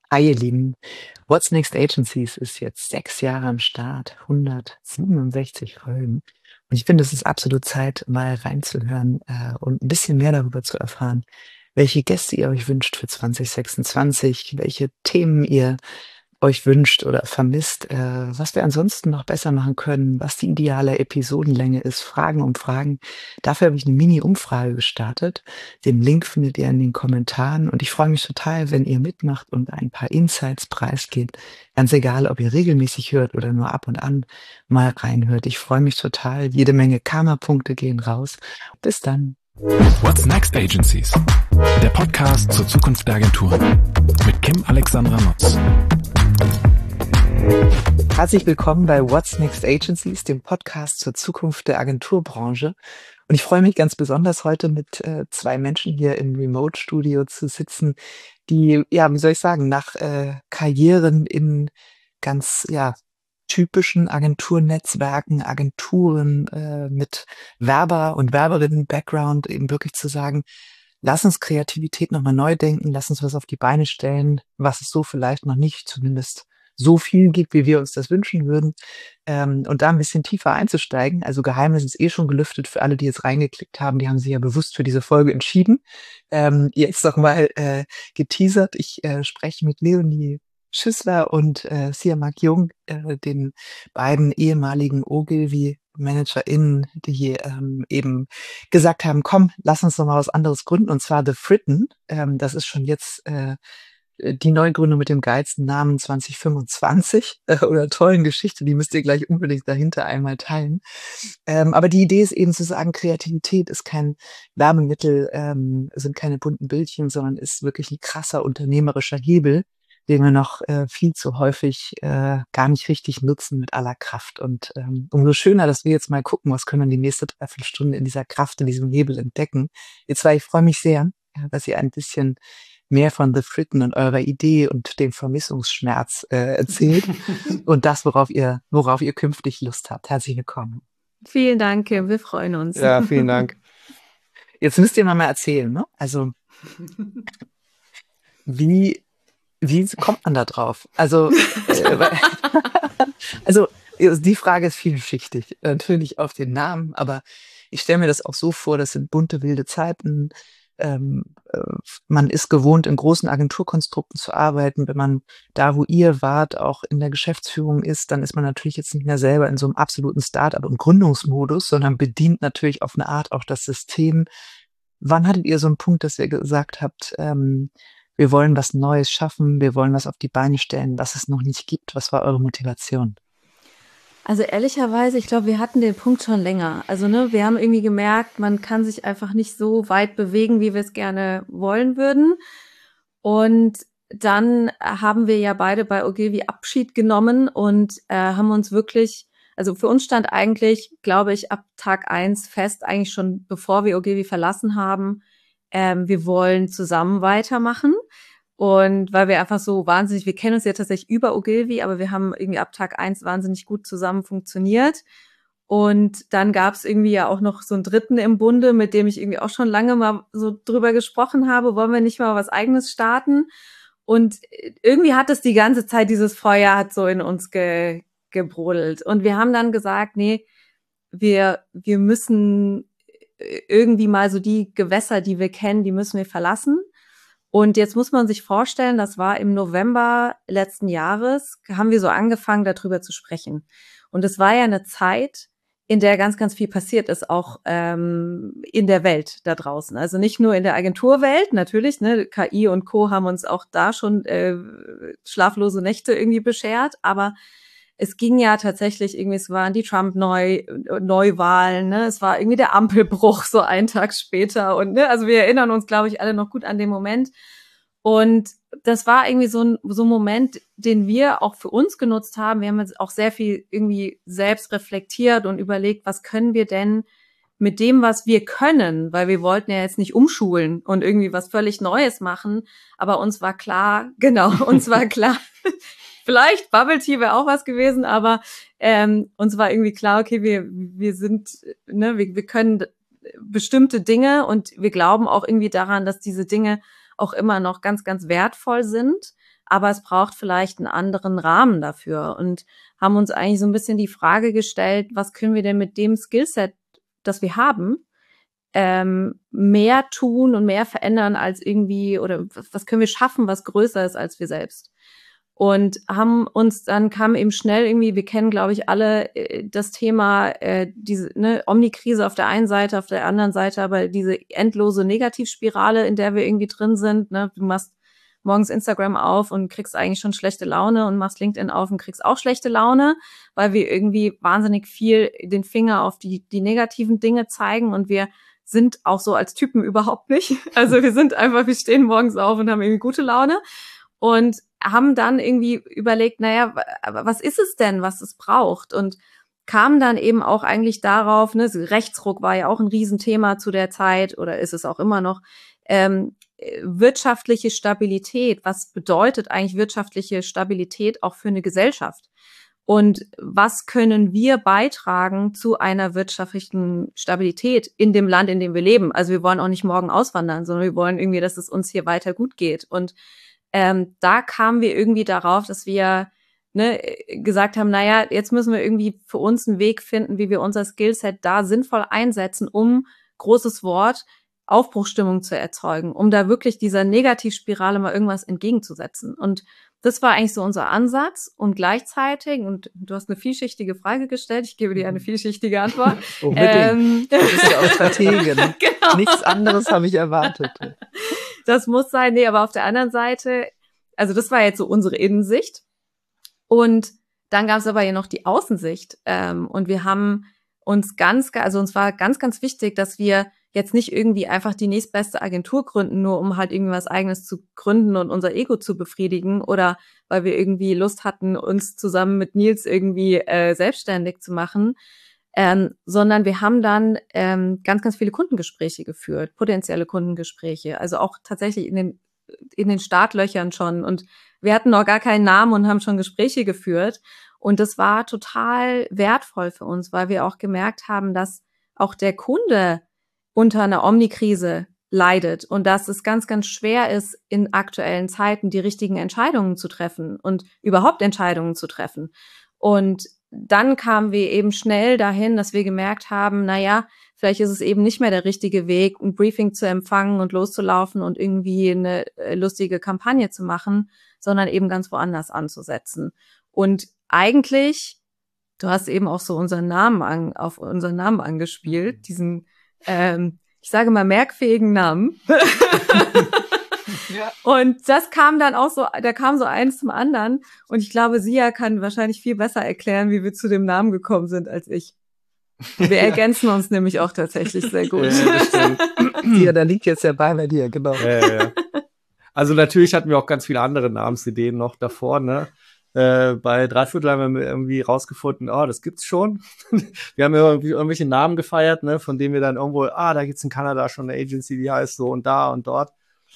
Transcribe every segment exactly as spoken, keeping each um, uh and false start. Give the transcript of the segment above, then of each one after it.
Hi, ihr Lieben. What's Next Agencies ist jetzt sechs Jahre am Start, hundertsiebenundsechzig Folgen. Und ich finde, es ist absolut Zeit, mal reinzuhören, äh, und ein bisschen mehr darüber zu erfahren, welche Gäste ihr euch wünscht für zwanzig sechsundzwanzig, welche Themen ihr euch wünscht oder vermisst, äh, was wir ansonsten noch besser machen können, was die ideale Episodenlänge ist, Fragen um Fragen. Dafür habe ich eine Mini-Umfrage gestartet. Den Link findet ihr in den Kommentaren und ich freue mich total, wenn ihr mitmacht und ein paar Insights preisgebt. Ganz egal, ob ihr regelmäßig hört oder nur ab und an mal reinhört. Ich freue mich total. Jede Menge Karma-Punkte gehen raus. Bis dann. What's Next Agencies? Der Podcast zur Zukunft der Agenturen mit Kim Alexandra Nutz. Herzlich willkommen bei What's Next Agencies, dem Podcast zur Zukunft der Agenturbranche. Und ich freue mich ganz besonders, heute mit äh, zwei Menschen hier im Remote-Studio zu sitzen, die, ja, wie soll ich sagen, nach äh, Karrieren in ganz, ja, typischen Agenturnetzwerken, Agenturen äh, mit Werber- und Werberinnen-Background eben wirklich zu sagen, lass uns Kreativität nochmal neu denken, lass uns was auf die Beine stellen, was es so vielleicht noch nicht zumindest so viel gibt, wie wir uns das wünschen würden, ähm, und da ein bisschen tiefer einzusteigen. Also Geheimnis ist eh schon gelüftet für alle, die jetzt reingeklickt haben. Die haben sich ja bewusst für diese Folge entschieden. Ähm, jetzt noch mal äh, geteasert. Ich äh, spreche mit Leonie Schüssler und äh, Siamak Jung, äh, den beiden ehemaligen Ogilvy-ManagerInnen, die ähm, eben gesagt haben, komm, lass uns doch mal was anderes gründen, und zwar The Fritten. Ähm, das ist schon jetzt äh, die Neugründung mit dem geilsten Namen zwanzig fünfundzwanzig äh, oder tollen Geschichte, die müsst ihr gleich unbedingt dahinter einmal teilen. Ähm, aber die Idee ist eben zu sagen, Kreativität ist kein Werbemittel, ähm, sind keine bunten Bildchen, sondern ist wirklich ein krasser unternehmerischer Hebel, den wir noch äh, viel zu häufig äh, gar nicht richtig nutzen mit aller Kraft. Und ähm, umso schöner, dass wir jetzt mal gucken, was können wir die nächste Dreiviertelstunde in dieser Kraft, in diesem Hebel entdecken. Jetzt war ich freue mich sehr, ja, dass ihr ein bisschen mehr von The Fritten und eurer Idee und dem Vermissungsschmerz äh, erzählt und das, worauf ihr, worauf ihr künftig Lust habt. Herzlich willkommen. Vielen Dank, Kim. Wir freuen uns. Ja, vielen Dank. Jetzt müsst ihr mal mal erzählen, ne? Also, wie, wie kommt man da drauf? Also, äh, weil- also, die Frage ist vielschichtig. Natürlich auf den Namen, aber ich stelle mir das auch so vor, das sind bunte, wilde Zeiten. Ähm, äh, man ist gewohnt, in großen Agenturkonstrukten zu arbeiten. Wenn man da, wo ihr wart, auch in der Geschäftsführung ist, dann ist man natürlich jetzt nicht mehr selber in so einem absoluten Start-up- und Gründungsmodus, sondern bedient natürlich auf eine Art auch das System. Wann hattet ihr so einen Punkt, dass ihr gesagt habt, ähm, wir wollen was Neues schaffen, wir wollen was auf die Beine stellen, was es noch nicht gibt? Was war eure Motivation? Also ehrlicherweise, ich glaube, wir hatten den Punkt schon länger. Also ne, wir haben irgendwie gemerkt, man kann sich einfach nicht so weit bewegen, wie wir es gerne wollen würden. Und dann haben wir ja beide bei Ogilvy Abschied genommen und äh, haben uns wirklich, also für uns stand eigentlich, glaube ich, ab Tag eins fest, eigentlich schon bevor wir Ogilvy verlassen haben, ähm, wir wollen zusammen weitermachen. Und weil wir einfach so wahnsinnig, wir kennen uns ja tatsächlich über Ogilvy, aber wir haben irgendwie ab Tag eins wahnsinnig gut zusammen funktioniert. Und dann gab es irgendwie ja auch noch so einen Dritten im Bunde, mit dem ich irgendwie auch schon lange mal so drüber gesprochen habe, wollen wir nicht mal was Eigenes starten? Und irgendwie hat es die ganze Zeit, dieses Feuer hat so in uns ge, gebrodelt. Und wir haben dann gesagt, nee, wir, wir müssen irgendwie mal so die Gewässer, die wir kennen, die müssen wir verlassen. Und jetzt muss man sich vorstellen, das war im November letzten Jahres, haben wir so angefangen, darüber zu sprechen. Und es war ja eine Zeit, in der ganz, ganz viel passiert ist, auch ähm, in der Welt da draußen. Also nicht nur in der Agenturwelt, natürlich, ne, K I und Co. haben uns auch da schon äh, schlaflose Nächte irgendwie beschert, aber es ging ja tatsächlich irgendwie, es waren die Trump-Neuwahlen, ne, es war irgendwie der Ampelbruch so einen Tag später und ne, also wir erinnern uns, glaube ich, alle noch gut an den Moment. Und das war irgendwie so ein, so ein Moment, den wir auch für uns genutzt haben. Wir haben jetzt auch sehr viel irgendwie selbst reflektiert und überlegt, was können wir denn mit dem, was wir können, weil wir wollten ja jetzt nicht umschulen und irgendwie was völlig Neues machen, aber uns war klar, genau, uns war klar, vielleicht Bubble Tea wäre auch was gewesen, aber ähm, uns war irgendwie klar, okay, wir wir sind, ne, wir, wir können bestimmte Dinge und wir glauben auch irgendwie daran, dass diese Dinge auch immer noch ganz, ganz wertvoll sind, aber es braucht vielleicht einen anderen Rahmen dafür und haben uns eigentlich so ein bisschen die Frage gestellt, was können wir denn mit dem Skillset, das wir haben, ähm, mehr tun und mehr verändern als irgendwie, oder was können wir schaffen, was größer ist als wir selbst. Und haben uns, dann kam eben schnell irgendwie, wir kennen, glaube ich, alle äh, das Thema, äh, diese ne, Omnikrise auf der einen Seite, auf der anderen Seite aber diese endlose Negativspirale, in der wir irgendwie drin sind. Ne? Du machst morgens Instagram auf und kriegst eigentlich schon schlechte Laune und machst LinkedIn auf und kriegst auch schlechte Laune, weil wir irgendwie wahnsinnig viel den Finger auf die, die negativen Dinge zeigen und wir sind auch so als Typen überhaupt nicht. Also wir sind einfach, wir stehen morgens auf und haben irgendwie gute Laune und haben dann irgendwie überlegt, naja, was ist es denn, was es braucht? Und kamen dann eben auch eigentlich darauf, ne, Rechtsruck war ja auch ein Riesenthema zu der Zeit oder ist es auch immer noch, ähm, wirtschaftliche Stabilität. Was bedeutet eigentlich wirtschaftliche Stabilität auch für eine Gesellschaft? Und was können wir beitragen zu einer wirtschaftlichen Stabilität in dem Land, in dem wir leben? Also wir wollen auch nicht morgen auswandern, sondern wir wollen irgendwie, dass es uns hier weiter gut geht. Und ähm, da kamen wir irgendwie darauf, dass wir ne, gesagt haben, naja, jetzt müssen wir irgendwie für uns einen Weg finden, wie wir unser Skillset da sinnvoll einsetzen, um, großes Wort, Aufbruchsstimmung zu erzeugen, um da wirklich dieser Negativspirale mal irgendwas entgegenzusetzen. Und das war eigentlich so unser Ansatz und gleichzeitig, und du hast eine vielschichtige Frage gestellt, ich gebe dir eine vielschichtige Antwort. Unbedingt. Du bist ja auch Strategin. Genau. Nichts anderes habe ich erwartet. Das muss sein, nee, aber auf der anderen Seite, also das war jetzt so unsere Innensicht. Und dann gab es aber ja noch die Außensicht. Ähm, und wir haben uns ganz, also uns war ganz, ganz wichtig, dass wir jetzt nicht irgendwie einfach die nächstbeste Agentur gründen, nur um halt irgendwie was Eigenes zu gründen und unser Ego zu befriedigen oder weil wir irgendwie Lust hatten, uns zusammen mit Nils irgendwie äh, selbstständig zu machen, ähm, sondern wir haben dann ähm, ganz, ganz viele Kundengespräche geführt, potenzielle Kundengespräche, also auch tatsächlich in den in den Startlöchern schon und wir hatten noch gar keinen Namen und haben schon Gespräche geführt und das war total wertvoll für uns, weil wir auch gemerkt haben, dass auch der Kunde unter einer Omnikrise leidet und dass es ganz, ganz schwer ist, in aktuellen Zeiten die richtigen Entscheidungen zu treffen und überhaupt Entscheidungen zu treffen. Und dann kamen wir eben schnell dahin, dass wir gemerkt haben, naja, vielleicht ist es eben nicht mehr der richtige Weg, ein Briefing zu empfangen und loszulaufen und irgendwie eine lustige Kampagne zu machen, sondern eben ganz woanders anzusetzen. Und eigentlich, du hast eben auch so unseren Namen an, auf unseren Namen angespielt, diesen Ähm, ich sage mal merkfähigen Namen. Ja. Und das kam dann auch so, da kam so eins zum anderen. Und ich glaube, Sia kann wahrscheinlich viel besser erklären, wie wir zu dem Namen gekommen sind, als ich. Wir ergänzen uns nämlich auch tatsächlich sehr gut. Ja, Sia, da liegt jetzt der Ball bei dir, genau. Ja, ja. Also natürlich hatten wir auch ganz viele andere Namensideen noch davor, ne? Äh, bei Dreiviertel haben wir irgendwie rausgefunden, oh, das gibt's schon. Wir haben ja irgendwie irgendwelche Namen gefeiert, ne, von denen wir dann irgendwo, ah, da gibt's in Kanada schon eine Agency, die heißt so und da und dort.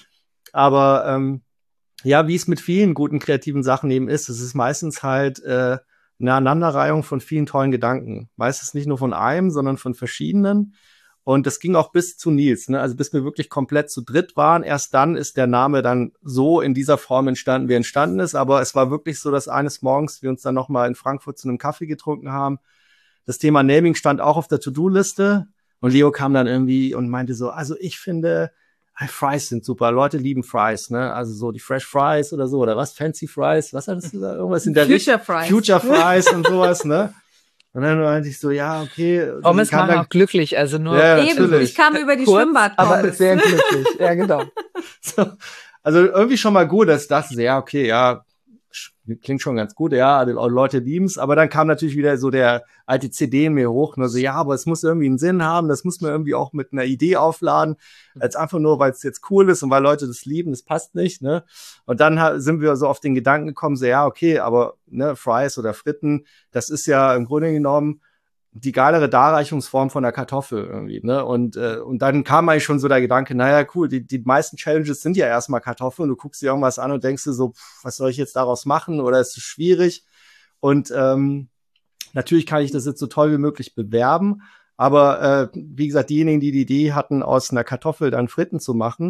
Aber ähm, ja, wie es mit vielen guten kreativen Sachen eben ist, es ist meistens halt äh, eine Aneinanderreihung von vielen tollen Gedanken. Meistens nicht nur von einem, sondern von verschiedenen. Und das ging auch bis zu Nils, ne? Also bis wir wirklich komplett zu dritt waren. Erst dann ist der Name dann so in dieser Form entstanden, wie er entstanden ist. Aber es war wirklich so, dass eines Morgens wir uns dann noch mal in Frankfurt zu einem Kaffee getrunken haben. Das Thema Naming stand auch auf der To-Do-Liste. Und Leo kam dann irgendwie und meinte so, also ich finde, Fries sind super. Leute lieben Fries, ne? Also so die Fresh Fries oder so. Oder was? Fancy Fries? Was hattest du da? Irgendwas in der Future Fries. Future Fries und sowas, ne? Und dann meinte ich so, ja, okay. Pommes machen auch glücklich, also nur ja, eben, natürlich. ich kam über die Kurz, Schwimmbadpommes. aber sehr glücklich, ja genau. So, also irgendwie schon mal gut, dass das, ja, okay, ja, klingt schon ganz gut, ja, die Leute lieben's, aber dann kam natürlich wieder so der alte C D in mir hoch, und so, ja, aber es muss irgendwie einen Sinn haben, das muss man irgendwie auch mit einer Idee aufladen, als einfach nur, weil es jetzt cool ist und weil Leute das lieben, das passt nicht, ne, und dann sind wir so auf den Gedanken gekommen, so, ja, okay, aber, ne, Fries oder Fritten, das ist ja im Grunde genommen die geilere Darreichungsform von der Kartoffel irgendwie, ne? Und äh, und dann kam eigentlich schon so der Gedanke, naja, cool, die die meisten Challenges sind ja erstmal Kartoffeln. Du guckst dir irgendwas an und denkst dir so, pff, was soll ich jetzt daraus machen? Oder ist es schwierig? Und ähm, natürlich kann ich das jetzt so toll wie möglich bewerben, aber äh, wie gesagt, diejenigen, die die Idee hatten, aus einer Kartoffel dann Fritten zu machen,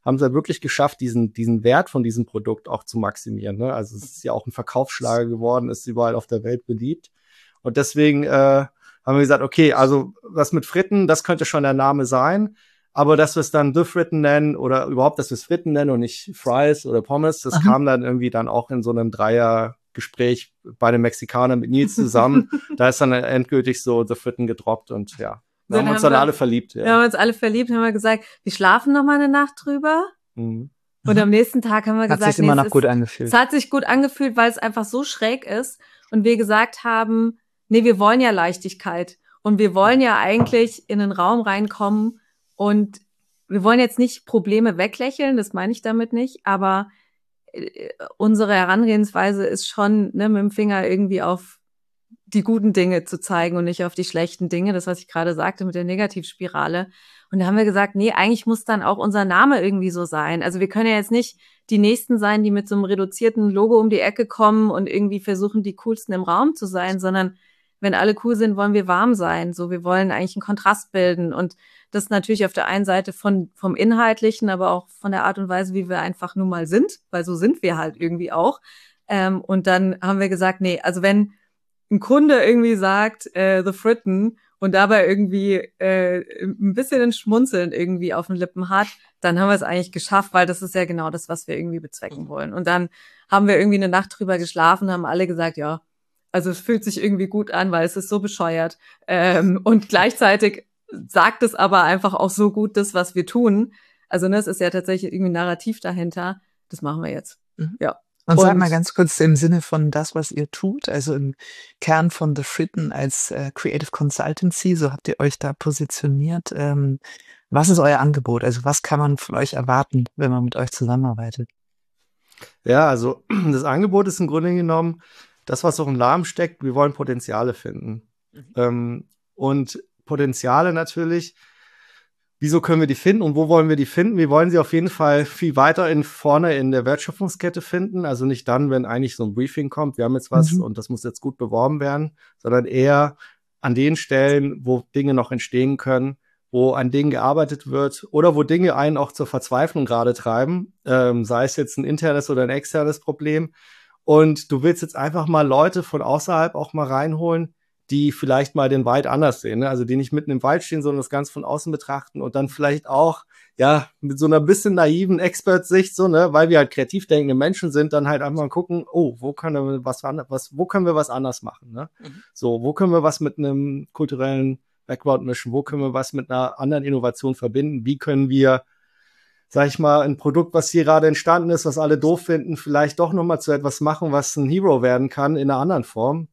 haben sie halt wirklich geschafft, diesen, diesen Wert von diesem Produkt auch zu maximieren. Ne? Also es ist ja auch ein Verkaufsschlager geworden, ist überall auf der Welt beliebt. Und deswegen äh, haben wir gesagt, okay, also was mit Fritten, das könnte schon der Name sein. Aber dass wir es dann The Fritten nennen oder überhaupt, dass wir es Fritten nennen und nicht Fries oder Pommes, das Aha. kam dann irgendwie dann auch in so einem Dreier-Gespräch bei den Mexikanern mit Nils zusammen. Da ist dann endgültig so The Fritten gedroppt und ja. Da haben wir uns dann wir, alle verliebt. Ja. Wir haben uns alle verliebt, haben wir gesagt, wir schlafen noch mal eine Nacht drüber. Mhm. Und am nächsten Tag haben wir hat gesagt, hat sich immer noch gut angefühlt. Es hat sich gut angefühlt, weil es einfach so schräg ist. Und wir gesagt haben, nee, wir wollen ja Leichtigkeit. Und wir wollen ja eigentlich in einen Raum reinkommen und wir wollen jetzt nicht Probleme weglächeln, das meine ich damit nicht, aber äh, unsere Herangehensweise ist schon, ne, mit dem Finger irgendwie auf die guten Dinge zu zeigen und nicht auf die schlechten Dinge, das, was ich gerade sagte mit der Negativspirale. Und da haben wir gesagt, nee, eigentlich muss dann auch unser Name irgendwie so sein. Also wir können ja jetzt nicht die Nächsten sein, die mit so einem reduzierten Logo um die Ecke kommen und irgendwie versuchen, die coolsten im Raum zu sein, sondern wenn alle cool sind, wollen wir warm sein. So, wir wollen eigentlich einen Kontrast bilden und das natürlich auf der einen Seite von vom Inhaltlichen, aber auch von der Art und Weise, wie wir einfach nun mal sind, weil so sind wir halt irgendwie auch. Ähm, und dann haben wir gesagt, nee, also wenn ein Kunde irgendwie sagt, äh, The Fritten und dabei irgendwie äh, ein bisschen ein Schmunzeln irgendwie auf den Lippen hat, dann haben wir es eigentlich geschafft, weil das ist ja genau das, was wir irgendwie bezwecken wollen. Und dann haben wir irgendwie eine Nacht drüber geschlafen, haben alle gesagt, ja, also es fühlt sich irgendwie gut an, weil es ist so bescheuert. Ähm, und gleichzeitig sagt es aber einfach auch so gut das, was wir tun. Also ne, es ist ja tatsächlich irgendwie ein Narrativ dahinter. Das machen wir jetzt. Mhm. Ja. Und, und sag mal ganz kurz im Sinne von das, was ihr tut, also im Kern von The Fritten als äh, Creative Consultancy, so habt ihr euch da positioniert. Ähm, was ist euer Angebot? Also was kann man von euch erwarten, wenn man mit euch zusammenarbeitet? Ja, also das Angebot ist im Grunde genommen das, was auch im Namen steckt. Wir wollen Potenziale finden. Mhm. Ähm, und Potenziale natürlich, wieso können wir die finden und wo wollen wir die finden? Wir wollen sie auf jeden Fall viel weiter in vorne in der Wertschöpfungskette finden. Also nicht dann, wenn eigentlich so ein Briefing kommt, wir haben jetzt was mhm. und das muss jetzt gut beworben werden, sondern eher an den Stellen, wo Dinge noch entstehen können, wo an Dingen gearbeitet wird oder wo Dinge einen auch zur Verzweiflung gerade treiben, ähm, sei es jetzt ein internes oder ein externes Problem. Und du willst jetzt einfach mal Leute von außerhalb auch mal reinholen, die vielleicht mal den Wald anders sehen, ne? Also die nicht mitten im Wald stehen, sondern das Ganze von außen betrachten und dann vielleicht auch, ja, mit so einer bisschen naiven Expert-Sicht, so, ne, weil wir halt kreativ denkende Menschen sind, dann halt einfach mal gucken, oh, wo können wir was, was wo können wir was anders machen, ne? Mhm. So, wo können wir was mit einem kulturellen Background mischen, wo können wir was mit einer anderen Innovation verbinden, wie können wir, sag ich mal, ein Produkt, was hier gerade entstanden ist, was alle doof finden, vielleicht doch nochmal zu etwas machen, was ein Hero werden kann in einer anderen Form.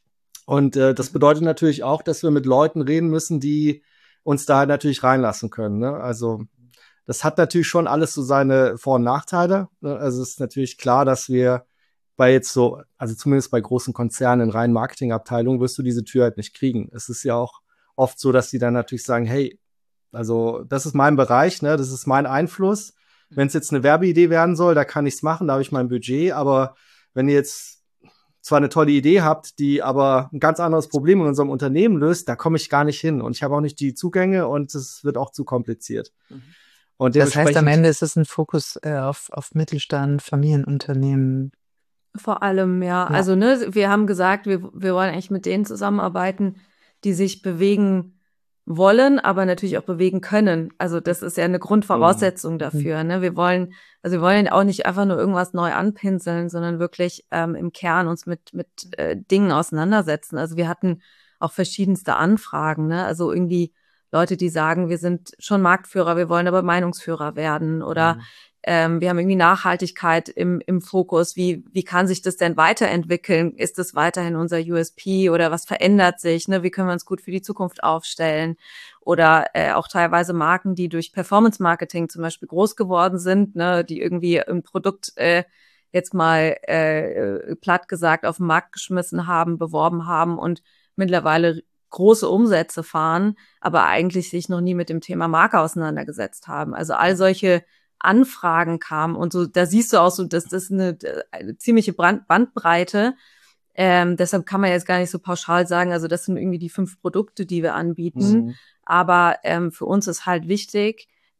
Und äh, das bedeutet natürlich auch, dass wir mit Leuten reden müssen, die uns da natürlich reinlassen können, ne? Also das hat natürlich schon alles so seine Vor- und Nachteile, ne? Also es ist natürlich klar, dass wir bei jetzt so, also zumindest bei großen Konzernen in reinen Marketingabteilungen wirst du diese Tür halt nicht kriegen. Es ist ja auch oft so, dass die dann natürlich sagen, hey, also das ist mein Bereich, ne, das ist mein Einfluss. Wenn es jetzt eine Werbeidee werden soll, da kann ich's machen, da habe ich mein Budget. Aber wenn ihr jetzt zwar eine tolle Idee habt, die aber ein ganz anderes Problem in unserem Unternehmen löst, da komme ich gar nicht hin. Und ich habe auch nicht die Zugänge und es wird auch zu kompliziert. Mhm. Und das heißt, am Ende ist es ein Fokus äh, auf, auf Mittelstand, Familienunternehmen. Vor allem, ja. ja. Also, ne, wir haben gesagt, wir, wir wollen eigentlich mit denen zusammenarbeiten, die sich bewegen wollen, aber natürlich auch bewegen können. Also das ist ja eine Grundvoraussetzung dafür. Ne? Wir wollen, also wir wollen auch nicht einfach nur irgendwas neu anpinseln, sondern wirklich ähm, im Kern uns mit mit äh, Dingen auseinandersetzen. Also wir hatten auch verschiedenste Anfragen. Ne? Also irgendwie Leute, die sagen, wir sind schon Marktführer, wir wollen aber Meinungsführer werden oder mhm. Ähm, wir haben irgendwie Nachhaltigkeit im, im Fokus. Wie, wie kann sich das denn weiterentwickeln? Ist das weiterhin unser U S P oder was verändert sich? Ne? Wie können wir uns gut für die Zukunft aufstellen? Oder äh, auch teilweise Marken, die durch Performance-Marketing zum Beispiel groß geworden sind, ne? Die irgendwie ein Produkt äh, jetzt mal äh, platt gesagt auf den Markt geschmissen haben, beworben haben und mittlerweile große Umsätze fahren, aber eigentlich sich noch nie mit dem Thema Marke auseinandergesetzt haben. Also all solche Anfragen kamen und so, da siehst du auch so, dass das eine, eine ziemliche Brand- Bandbreite. Ähm, deshalb kann man jetzt gar nicht so pauschal sagen, also das sind irgendwie die fünf Produkte, die wir anbieten. Mhm. Aber ähm, für uns ist halt wichtig,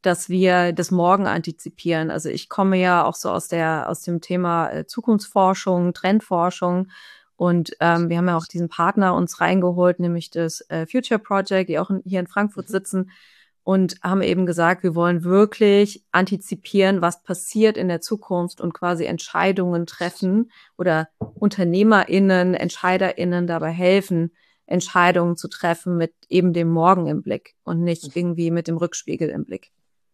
dass wir das Morgen antizipieren. Also ich komme ja auch so aus der aus dem Thema äh, Zukunftsforschung, Trendforschung und ähm, wir haben ja auch diesen Partner uns reingeholt, nämlich das äh, Future Project, die auch in, hier in Frankfurt sitzen und haben eben gesagt, wir wollen wirklich antizipieren, was passiert in der Zukunft und quasi Entscheidungen treffen oder UnternehmerInnen, EntscheiderInnen dabei helfen, Entscheidungen zu treffen mit eben dem Morgen im Blick und nicht irgendwie mit dem Rückspiegel im Blick.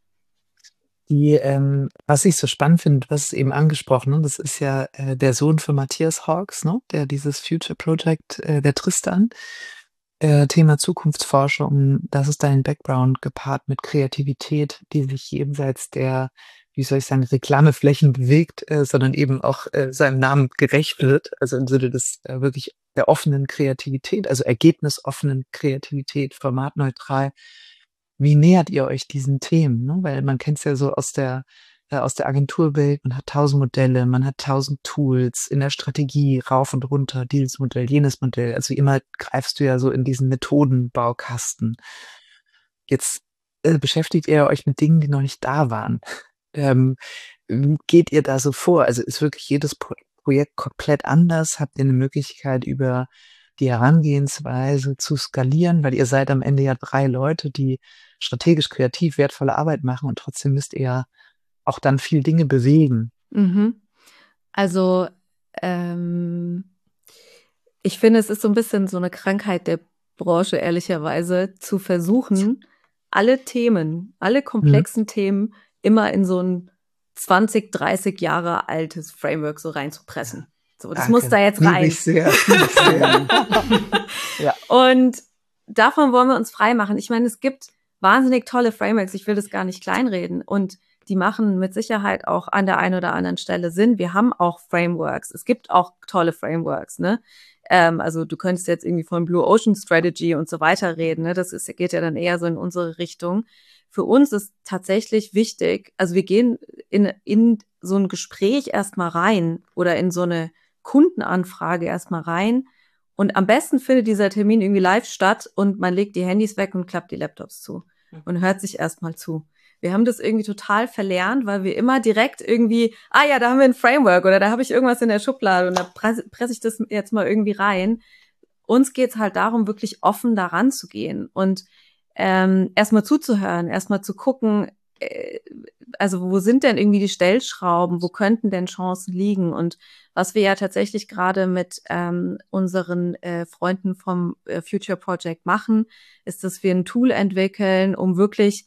Die, ähm, was ich so spannend finde, was eben angesprochen, ne, das ist ja äh, der Sohn von Matthias Hawkes, ne, der dieses Future Project, äh, der Tristan, äh, Thema Zukunftsforschung, das ist dein Background gepaart mit Kreativität, die sich jenseits der, wie soll ich sagen, Reklameflächen bewegt, äh, sondern eben auch äh, seinem Namen gerecht wird, also im Sinne des äh, wirklich der offenen Kreativität, also ergebnisoffenen Kreativität, formatneutral. Wie nähert ihr euch diesen Themen? Ne? Weil man kennt es ja so aus der, äh, aus der Agenturwelt, man hat tausend Modelle, man hat tausend Tools in der Strategie, rauf und runter, dieses Modell, jenes Modell. Also immer greifst du ja so in diesen Methodenbaukasten. Jetzt äh, beschäftigt ihr euch mit Dingen, die noch nicht da waren. Ähm, wie geht ihr da so vor? Also ist wirklich jedes Pro Projekt komplett anders? Habt ihr eine Möglichkeit, über die Herangehensweise zu skalieren? Weil ihr seid am Ende ja drei Leute, die strategisch, kreativ, wertvolle Arbeit machen und trotzdem müsst ihr ja auch dann viel Dinge bewegen. Mhm. Also ähm, ich finde, es ist so ein bisschen so eine Krankheit der Branche, ehrlicherweise, zu versuchen, alle Themen, alle komplexen mhm. Themen immer in so ein zwanzig, dreißig Jahre altes Framework so reinzupressen. So, das Danke. muss da jetzt rein. Liebe ich sehr. Liebe ich sehr. Ja. Und davon wollen wir uns frei machen. Ich meine, es gibt wahnsinnig tolle Frameworks. Ich will das gar nicht kleinreden. Und die machen mit Sicherheit auch an der einen oder anderen Stelle Sinn. Wir haben auch Frameworks. Es gibt auch tolle Frameworks, ne? Ähm, also du könntest jetzt irgendwie von Blue Ocean Strategy und so weiter reden, ne? Das ist, geht ja dann eher so in unsere Richtung. Für uns ist tatsächlich wichtig, also wir gehen in, in so ein Gespräch erstmal rein oder in so eine Kundenanfrage erstmal rein. Und am besten findet dieser Termin irgendwie live statt und man legt die Handys weg und klappt die Laptops zu und hört sich erstmal zu. Wir haben das irgendwie total verlernt, weil wir immer direkt irgendwie, ah ja, da haben wir ein Framework oder da habe ich irgendwas in der Schublade und da presse, presse ich das jetzt mal irgendwie rein. Uns geht's halt darum, wirklich offen daran zu gehen und ähm, erstmal zuzuhören, erstmal zu gucken, äh, also wo sind denn irgendwie die Stellschrauben, wo könnten denn Chancen liegen? Und was wir ja tatsächlich gerade mit ähm, unseren äh, Freunden vom äh, Future Project machen, ist, dass wir ein Tool entwickeln, um wirklich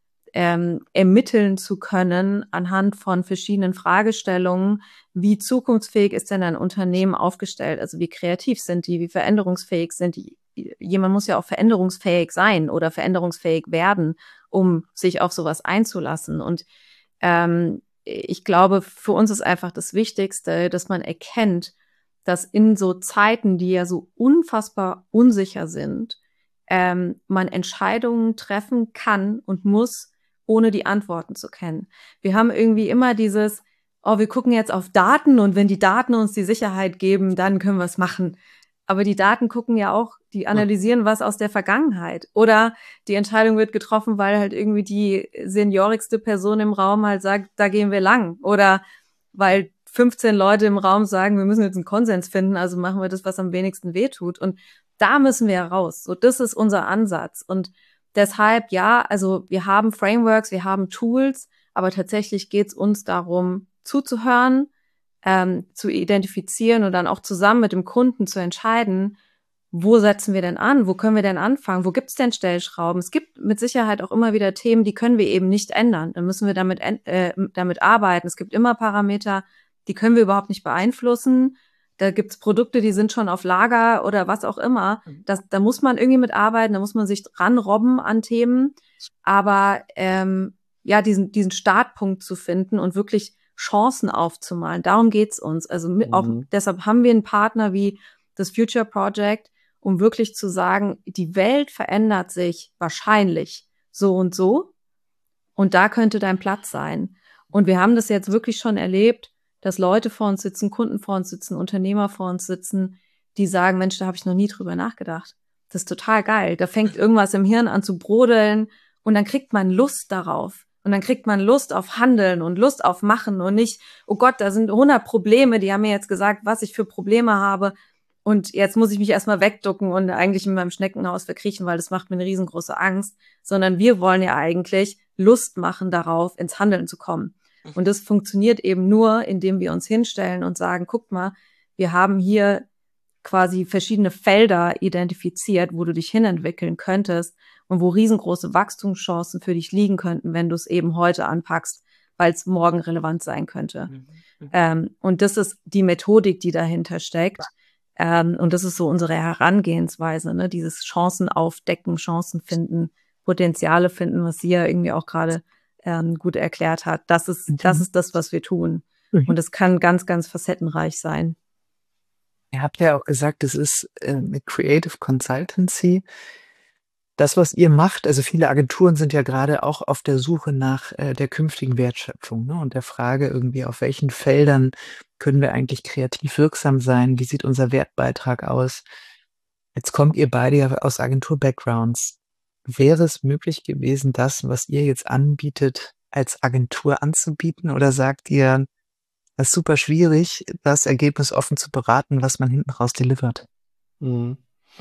ähm, ermitteln zu können anhand von verschiedenen Fragestellungen, wie zukunftsfähig ist denn ein Unternehmen aufgestellt? Also wie kreativ sind die, wie veränderungsfähig sind die? Jemand muss ja auch veränderungsfähig sein oder veränderungsfähig werden, um sich auf sowas einzulassen. Und ähm, ich glaube, für uns ist einfach das Wichtigste, dass man erkennt, dass in so Zeiten, die ja so unfassbar unsicher sind, ähm, man Entscheidungen treffen kann und muss, ohne die Antworten zu kennen. Wir haben irgendwie immer dieses, oh, wir gucken jetzt auf Daten und wenn die Daten uns die Sicherheit geben, dann können wir es machen. Aber die Daten gucken ja auch, die analysieren was aus der Vergangenheit. Oder die Entscheidung wird getroffen, weil halt irgendwie die seniorigste Person im Raum halt sagt, da gehen wir lang. Oder weil fünfzehn Leute im Raum sagen, wir müssen jetzt einen Konsens finden, also machen wir das, was am wenigsten wehtut. Und da müssen wir raus. So, das ist unser Ansatz. Und deshalb, ja, also wir haben Frameworks, wir haben Tools, aber tatsächlich geht es uns darum, zuzuhören, ähm, zu identifizieren und dann auch zusammen mit dem Kunden zu entscheiden, wo setzen wir denn an, wo können wir denn anfangen, wo gibt es denn Stellschrauben? Es gibt mit Sicherheit auch immer wieder Themen, die können wir eben nicht ändern. Dann müssen wir damit, äh, damit arbeiten. Es gibt immer Parameter, die können wir überhaupt nicht beeinflussen. Da gibt's Produkte, die sind schon auf Lager oder was auch immer. Das, da muss man irgendwie mit arbeiten, da muss man sich ranrobben an Themen. Aber ähm, ja, diesen, diesen Startpunkt zu finden und wirklich Chancen aufzumalen, darum geht's uns. Also mit, auch Mhm. deshalb haben wir einen Partner wie das Future Project, um wirklich zu sagen, die Welt verändert sich wahrscheinlich so und so und da könnte dein Platz sein. Und wir haben das jetzt wirklich schon erlebt, dass Leute vor uns sitzen, Kunden vor uns sitzen, Unternehmer vor uns sitzen, die sagen, Mensch, da habe ich noch nie drüber nachgedacht. Das ist total geil. Da fängt irgendwas im Hirn an zu brodeln und dann kriegt man Lust darauf. Und dann kriegt man Lust auf Handeln und Lust auf Machen und nicht, oh Gott, da sind hundert Probleme, die haben mir jetzt gesagt, was ich für Probleme habe. Und jetzt muss ich mich erstmal wegducken und eigentlich in meinem Schneckenhaus verkriechen, weil das macht mir eine riesengroße Angst. Sondern wir wollen ja eigentlich Lust machen darauf, ins Handeln zu kommen. Und das funktioniert eben nur, indem wir uns hinstellen und sagen, guck mal, wir haben hier quasi verschiedene Felder identifiziert, wo du dich hinentwickeln könntest und wo riesengroße Wachstumschancen für dich liegen könnten, wenn du es eben heute anpackst, weil es morgen relevant sein könnte. Mhm. Ähm, und das ist die Methodik, die dahinter steckt. Ähm, und das ist so unsere Herangehensweise, ne? Dieses Chancen aufdecken, Chancen finden, Potenziale finden, was sie ja irgendwie auch gerade ähm, gut erklärt hat. Das ist, mhm. das ist das, was wir tun. Mhm. Und es kann ganz, ganz facettenreich sein. Ihr habt ja auch gesagt, es ist äh, mit Creative Consultancy. Das, was ihr macht, also viele Agenturen sind ja gerade auch auf der Suche nach äh, der künftigen Wertschöpfung, ne? Und der Frage irgendwie, auf welchen Feldern können wir eigentlich kreativ wirksam sein? Wie sieht unser Wertbeitrag aus? Jetzt kommt ihr beide ja aus Agentur-Backgrounds. Wäre es möglich gewesen, das, was ihr jetzt anbietet, als Agentur anzubieten? Oder sagt ihr, das ist super schwierig, das Ergebnis offen zu beraten, was man hinten raus delivert? Mhm.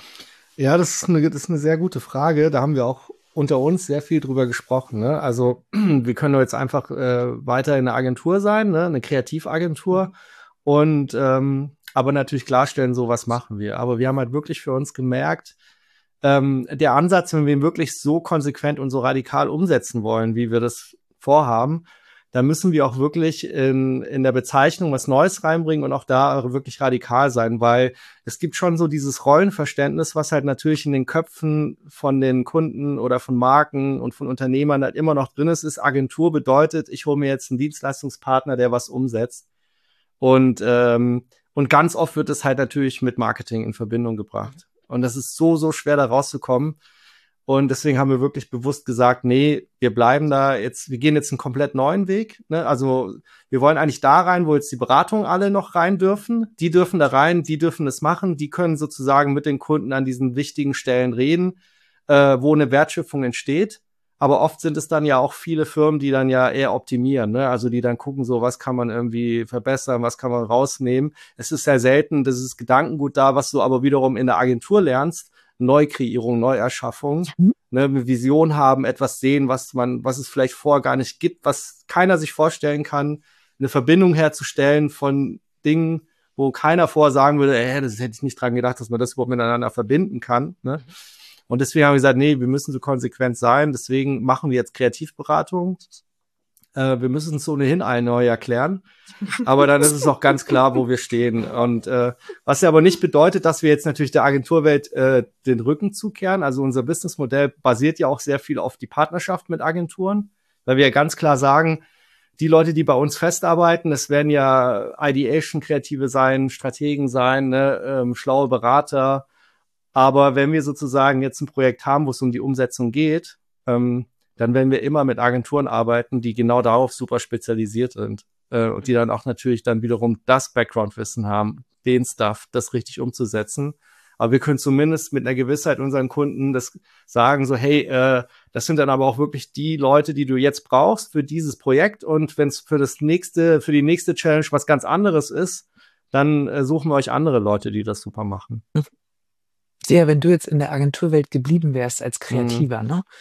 Ja, das ist, eine, das ist eine sehr gute Frage. Da haben wir auch unter uns sehr viel drüber gesprochen. Ne? Also wir können jetzt einfach äh, weiter in einer Agentur sein, ne? Eine Kreativagentur. Und ähm, aber natürlich klarstellen, so was machen wir. Aber wir haben halt wirklich für uns gemerkt, ähm, der Ansatz, wenn wir ihn wirklich so konsequent und so radikal umsetzen wollen, wie wir das vorhaben, da müssen wir auch wirklich in, in der Bezeichnung was Neues reinbringen und auch da wirklich radikal sein, weil es gibt schon so dieses Rollenverständnis, was halt natürlich in den Köpfen von den Kunden oder von Marken und von Unternehmern halt immer noch drin ist, ist Agentur bedeutet, ich hole mir jetzt einen Dienstleistungspartner, der was umsetzt. Und, ähm, und ganz oft wird es halt natürlich mit Marketing in Verbindung gebracht. Und das ist so, so schwer, da rauszukommen. Und deswegen haben wir wirklich bewusst gesagt, nee, wir bleiben da jetzt, wir gehen jetzt einen komplett neuen Weg. Ne? Also wir wollen eigentlich da rein, wo jetzt die Beratungen alle noch rein dürfen. Die dürfen da rein, die dürfen es machen. Die können sozusagen mit den Kunden an diesen wichtigen Stellen reden, äh, wo eine Wertschöpfung entsteht. Aber oft sind es dann ja auch viele Firmen, die dann ja eher optimieren. Ne? Also die dann gucken, so was kann man irgendwie verbessern, was kann man rausnehmen. Es ist sehr selten, das ist Gedankengut da, was du aber wiederum in der Agentur lernst. Neukreierung, Neuerschaffung, mhm. ne, eine Vision haben, etwas sehen, was man, was es vielleicht vorher gar nicht gibt, was keiner sich vorstellen kann, eine Verbindung herzustellen von Dingen, wo keiner vorher sagen würde, ey, das hätte ich nicht dran gedacht, dass man das überhaupt miteinander verbinden kann. Ne? Mhm. Und deswegen haben wir gesagt, nee, wir müssen so konsequent sein, deswegen machen wir jetzt Kreativberatung. Äh, wir müssen es ohnehin allen neu erklären. Aber dann ist es auch ganz klar, wo wir stehen. Und äh, was ja aber nicht bedeutet, dass wir jetzt natürlich der Agenturwelt äh, den Rücken zukehren. Also unser Businessmodell basiert ja auch sehr viel auf die Partnerschaft mit Agenturen, weil wir ja ganz klar sagen, die Leute, die bei uns festarbeiten, das werden ja Ideation-Kreative sein, Strategen sein, ne, ähm, schlaue Berater. Aber wenn wir sozusagen jetzt ein Projekt haben, wo es um die Umsetzung geht, ähm, dann werden wir immer mit Agenturen arbeiten, die genau darauf super spezialisiert sind äh, und die dann auch natürlich dann wiederum das Background-Wissen haben, den Stuff, das richtig umzusetzen. Aber wir können zumindest mit einer Gewissheit unseren Kunden das sagen, so hey, äh, das sind dann aber auch wirklich die Leute, die du jetzt brauchst für dieses Projekt und wenn es für das nächste, für die nächste Challenge was ganz anderes ist, dann äh, suchen wir euch andere Leute, die das super machen. Ja, wenn du jetzt in der Agenturwelt geblieben wärst als Kreativer, mhm. ne?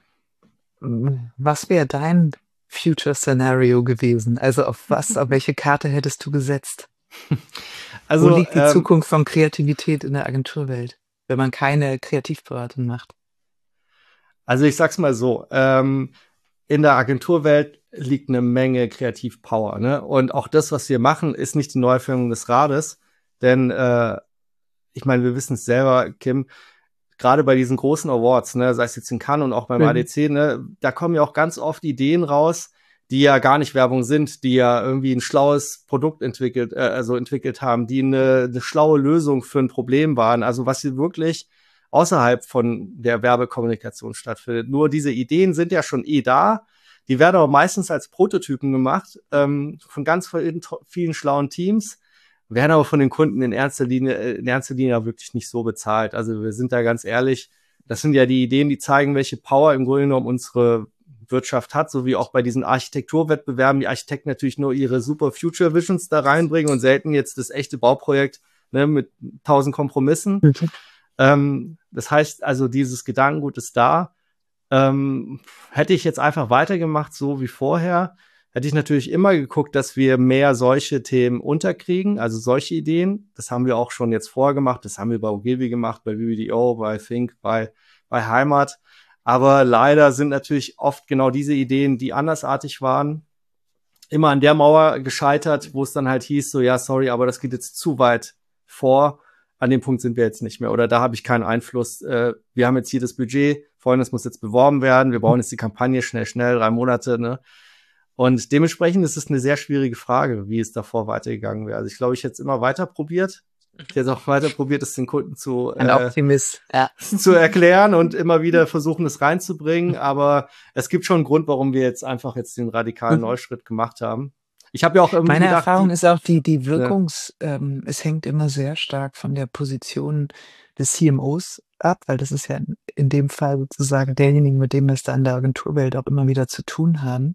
Was wäre dein Future-Scenario gewesen? Also auf was, auf welche Karte hättest du gesetzt? Also, wo liegt die ähm, Zukunft von Kreativität in der Agenturwelt, wenn man keine Kreativberatung macht? Also ich sag's mal so, ähm, in der Agenturwelt liegt eine Menge Kreativpower, ne? Und auch das, was wir machen, ist nicht die Neuerfindung des Rades, denn äh, ich meine, wir wissen es selber, Kim, gerade bei diesen großen Awards, ne, sei es jetzt in Cannes und auch beim mhm. A D C, ne, da kommen ja auch ganz oft Ideen raus, die ja gar nicht Werbung sind, die ja irgendwie ein schlaues Produkt entwickelt, äh, also entwickelt haben, die eine, eine schlaue Lösung für ein Problem waren, also was hier wirklich außerhalb von der Werbekommunikation stattfindet. Nur diese Ideen sind ja schon eh da, die werden aber meistens als Prototypen gemacht, ähm, von ganz vielen, vielen schlauen Teams, werden aber von den Kunden in erster Linie, in erster Linie ja wirklich nicht so bezahlt. Also wir sind da ganz ehrlich, das sind ja die Ideen, die zeigen, welche Power im Grunde genommen unsere Wirtschaft hat, so wie auch bei diesen Architekturwettbewerben, die Architekten natürlich nur ihre super Future Visions da reinbringen und selten jetzt das echte Bauprojekt, ne, mit tausend Kompromissen. Mhm. Ähm, das heißt also, dieses Gedankengut ist da. Ähm, hätte ich jetzt einfach weitergemacht, so wie vorher, hätte ich natürlich immer geguckt, dass wir mehr solche Themen unterkriegen, also solche Ideen. Das haben wir auch schon jetzt vorher gemacht. Das haben wir bei Ogilvy gemacht, bei V B D O, bei Think, bei, bei Heimat. Aber leider sind natürlich oft genau diese Ideen, die andersartig waren, immer an der Mauer gescheitert, wo es dann halt hieß, so, ja, sorry, aber das geht jetzt zu weit vor. An dem Punkt sind wir jetzt nicht mehr. Oder da habe ich keinen Einfluss. Äh, wir haben jetzt hier das Budget, Folgendes muss jetzt beworben werden. Wir bauen jetzt die Kampagne schnell, schnell, drei Monate, ne? Und dementsprechend ist es eine sehr schwierige Frage, wie es davor weitergegangen wäre. Also ich glaube, ich hätte es immer weiter probiert. Ich hätte auch weiter probiert, es den Kunden zu, Ein Optimist, äh, ja. zu erklären und immer wieder versuchen, es reinzubringen. Aber es gibt schon einen Grund, warum wir jetzt einfach jetzt den radikalen Neuschritt gemacht haben. Ich habe ja auch irgendwie Meine gedacht, Erfahrung die, ist auch, die, die Wirkungs, ja. ähm, es hängt immer sehr stark von der Position des C M Os ab, weil das ist ja in, in dem Fall sozusagen derjenige, mit dem wir es da in der Agenturwelt auch immer wieder zu tun haben.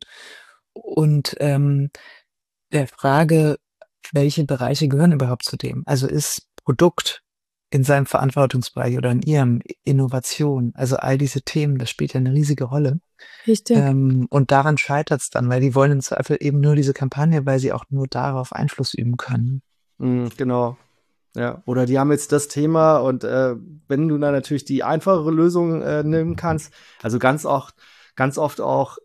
Und ähm, der Frage, welche Bereiche gehören überhaupt zu dem? Also ist Produkt in seinem Verantwortungsbereich oder in ihrem Innovation, also all diese Themen, das spielt ja eine riesige Rolle. Richtig. Ähm, und daran scheitert es dann, weil die wollen im Zweifel eben nur diese Kampagne, weil sie auch nur darauf Einfluss üben können. Mm, genau. Ja, oder die haben jetzt das Thema und äh, wenn du dann natürlich die einfachere Lösung äh, nehmen kannst, also ganz oft, ganz oft auch,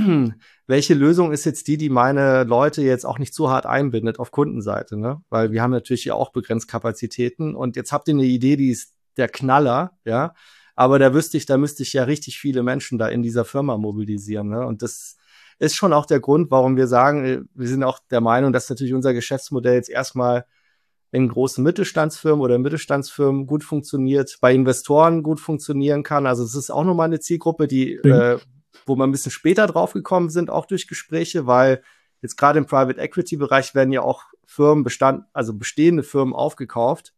welche Lösung ist jetzt die, die meine Leute jetzt auch nicht zu hart einbindet auf Kundenseite, ne? Weil wir haben natürlich ja auch begrenzt Kapazitäten und jetzt habt ihr eine Idee, die ist der Knaller, ja, aber da wüsste ich, da müsste ich ja richtig viele Menschen da in dieser Firma mobilisieren, ne? Und das ist schon auch der Grund, warum wir sagen, wir sind auch der Meinung, dass natürlich unser Geschäftsmodell jetzt erstmal in großen Mittelstandsfirmen oder Mittelstandsfirmen gut funktioniert, bei Investoren gut funktionieren kann. Also es ist auch nochmal eine Zielgruppe, die, mhm. äh, wo wir ein bisschen später drauf gekommen sind, auch durch Gespräche, weil jetzt gerade im Private Equity Bereich werden ja auch Firmen bestand, also bestehende Firmen aufgekauft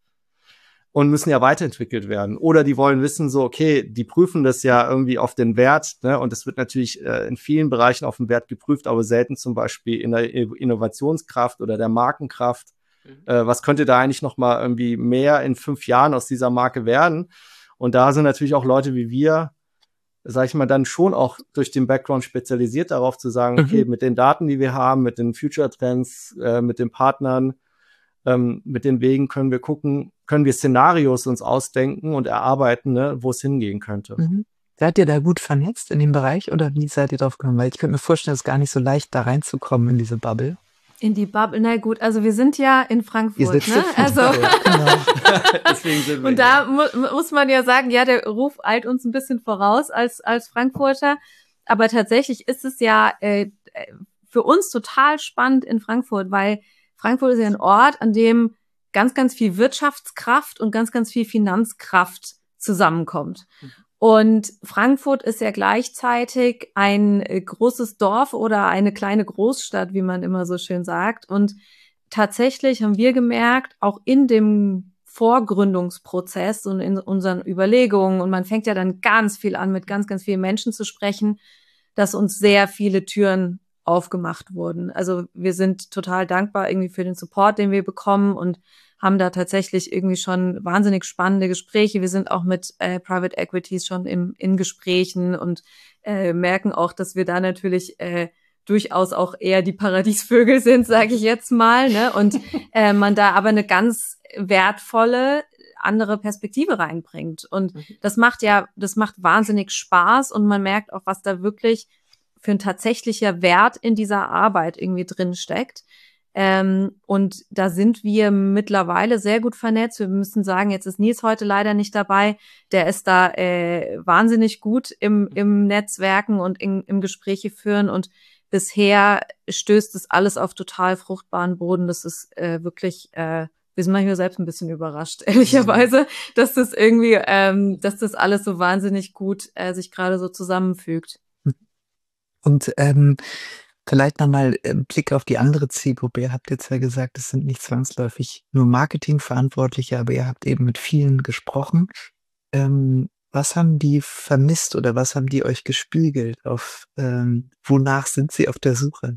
und müssen ja weiterentwickelt werden. Oder die wollen wissen so, okay, die prüfen das ja irgendwie auf den Wert, ne? Und das wird natürlich äh, in vielen Bereichen auf den Wert geprüft, aber selten zum Beispiel in der Innovationskraft oder der Markenkraft. Mhm. Äh, was könnte da eigentlich noch mal irgendwie mehr in fünf Jahren aus dieser Marke werden? Und da sind natürlich auch Leute wie wir, sag ich mal, dann schon auch durch den Background spezialisiert darauf zu sagen, okay, mhm. mit den Daten, die wir haben, mit den Future-Trends, äh, mit den Partnern, ähm, mit den Wegen können wir gucken, können wir Szenarios uns ausdenken und erarbeiten, ne, wo es hingehen könnte. Mhm. Seid ihr da gut vernetzt in dem Bereich oder wie seid ihr drauf gekommen? Weil ich könnte mir vorstellen, es ist gar nicht so leicht, da reinzukommen in diese Bubble. In die Bubble, na gut, also wir sind ja in Frankfurt, ne? Also genau. Deswegen sind wir und da mu- muss man ja sagen, ja, der Ruf eilt uns ein bisschen voraus als als Frankfurter, aber tatsächlich ist es ja äh, für uns total spannend in Frankfurt, weil Frankfurt ist ja ein Ort, an dem ganz, ganz viel Wirtschaftskraft und ganz, ganz viel Finanzkraft zusammenkommt. Mhm. Und Frankfurt ist ja gleichzeitig ein äh, großes Dorf oder eine kleine Großstadt, wie man immer so schön sagt. Und tatsächlich haben wir gemerkt, auch in dem Vorgründungsprozess und in unseren Überlegungen, und man fängt ja dann ganz viel an, mit ganz, ganz vielen Menschen zu sprechen, dass uns sehr viele Türen aufgemacht wurden. Also wir sind total dankbar irgendwie für den Support, den wir bekommen und haben da tatsächlich irgendwie schon wahnsinnig spannende Gespräche. Wir sind auch mit äh, Private Equities schon im, in Gesprächen und äh, merken auch, dass wir da natürlich äh, durchaus auch eher die Paradiesvögel sind, sage ich jetzt mal, ne? Und äh, man da aber eine ganz wertvolle andere Perspektive reinbringt. Und das macht ja, das macht wahnsinnig Spaß und man merkt auch, was da wirklich für ein tatsächlicher Wert in dieser Arbeit irgendwie drin steckt. Ähm, und da sind wir mittlerweile sehr gut vernetzt. Wir müssen sagen, jetzt ist Nils heute leider nicht dabei. Der ist da äh, wahnsinnig gut im, im Netzwerken und in, im Gespräche führen. Und bisher stößt das alles auf total fruchtbaren Boden. Das ist äh, wirklich, äh, wir sind manchmal selbst ein bisschen überrascht, ehrlicherweise, dass das irgendwie, ähm, dass das alles so wahnsinnig gut äh, sich gerade so zusammenfügt. Und ähm, vielleicht nochmal ein Blick auf die andere Zielgruppe. Ihr habt jetzt ja gesagt, es sind nicht zwangsläufig nur Marketingverantwortliche, aber ihr habt eben mit vielen gesprochen. Ähm, was haben die vermisst oder was haben die euch gespiegelt? Auf ähm, wonach sind sie auf der Suche?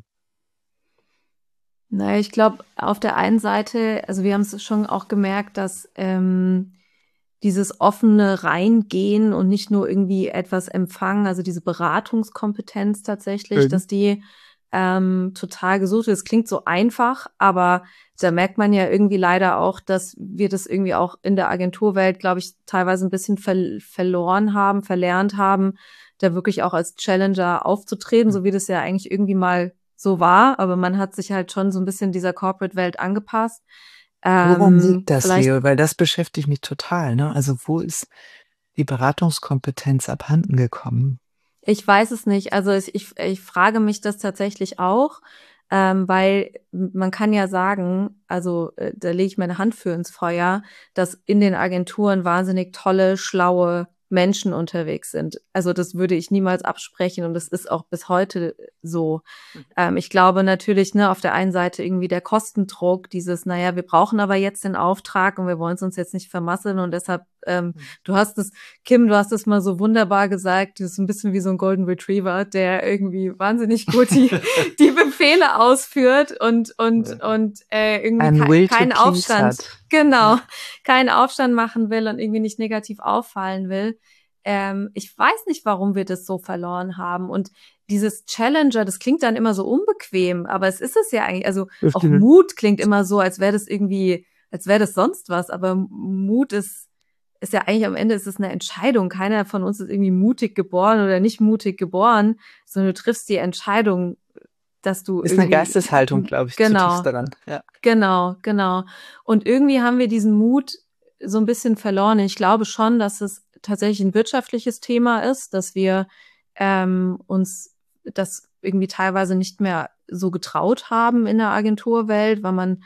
Naja, ich glaube, auf der einen Seite, also wir haben es schon auch gemerkt, dass ähm, dieses offene Reingehen und nicht nur irgendwie etwas empfangen, also diese Beratungskompetenz tatsächlich, Schön. dass die ähm, total gesucht ist. Es klingt so einfach, aber da merkt man ja irgendwie leider auch, dass wir das irgendwie auch in der Agenturwelt, glaube ich, teilweise ein bisschen ver- verloren haben, verlernt haben, da wirklich auch als Challenger aufzutreten, so wie das ja eigentlich irgendwie mal so war, aber man hat sich halt schon so ein bisschen dieser Corporate-Welt angepasst. Woran Ähm, liegt das, vielleicht Leo? Weil das beschäftigt mich total, ne? Also wo ist die Beratungskompetenz abhanden gekommen? Ich weiß es nicht. Also ich, ich, ich frage mich das tatsächlich auch, ähm, weil man kann ja sagen, also äh, da lege ich meine Hand für ins Feuer, dass in den Agenturen wahnsinnig tolle, schlaue Menschen unterwegs sind. Also das würde ich niemals absprechen und das ist auch bis heute so. Ähm, ich glaube natürlich, ne, auf der einen Seite irgendwie der Kostendruck, dieses, naja, wir brauchen aber jetzt den Auftrag und wir wollen es uns jetzt nicht vermasseln und deshalb, ähm, du hast es, Kim, du hast es mal so wunderbar gesagt, das ist ein bisschen wie so ein Golden Retriever, der irgendwie wahnsinnig gut die, die Befehle ausführt und, und, Ja. und äh, irgendwie Ein ke Will to keinen please Aufstand, hat. genau, Ja. keinen Aufstand machen will und irgendwie nicht negativ auffallen will. Ähm, ich weiß nicht, warum wir das so verloren haben. Und dieses Challenger, das klingt dann immer so unbequem, aber es ist es ja eigentlich, also auch Mut klingt immer so, als wäre das irgendwie, als wäre das sonst was, aber Mut ist, ist ja eigentlich am Ende ist es eine Entscheidung. Keiner von uns ist irgendwie mutig geboren oder nicht mutig geboren, sondern du triffst die Entscheidung, dass du Ist eine irgendwie, Geisteshaltung, glaube ich, genau, zutiefst daran. Ja. genau, genau. Und irgendwie haben wir diesen Mut so ein bisschen verloren. Ich glaube schon, dass es tatsächlich ein wirtschaftliches Thema ist, dass wir ähm, uns das irgendwie teilweise nicht mehr so getraut haben in der Agenturwelt, weil man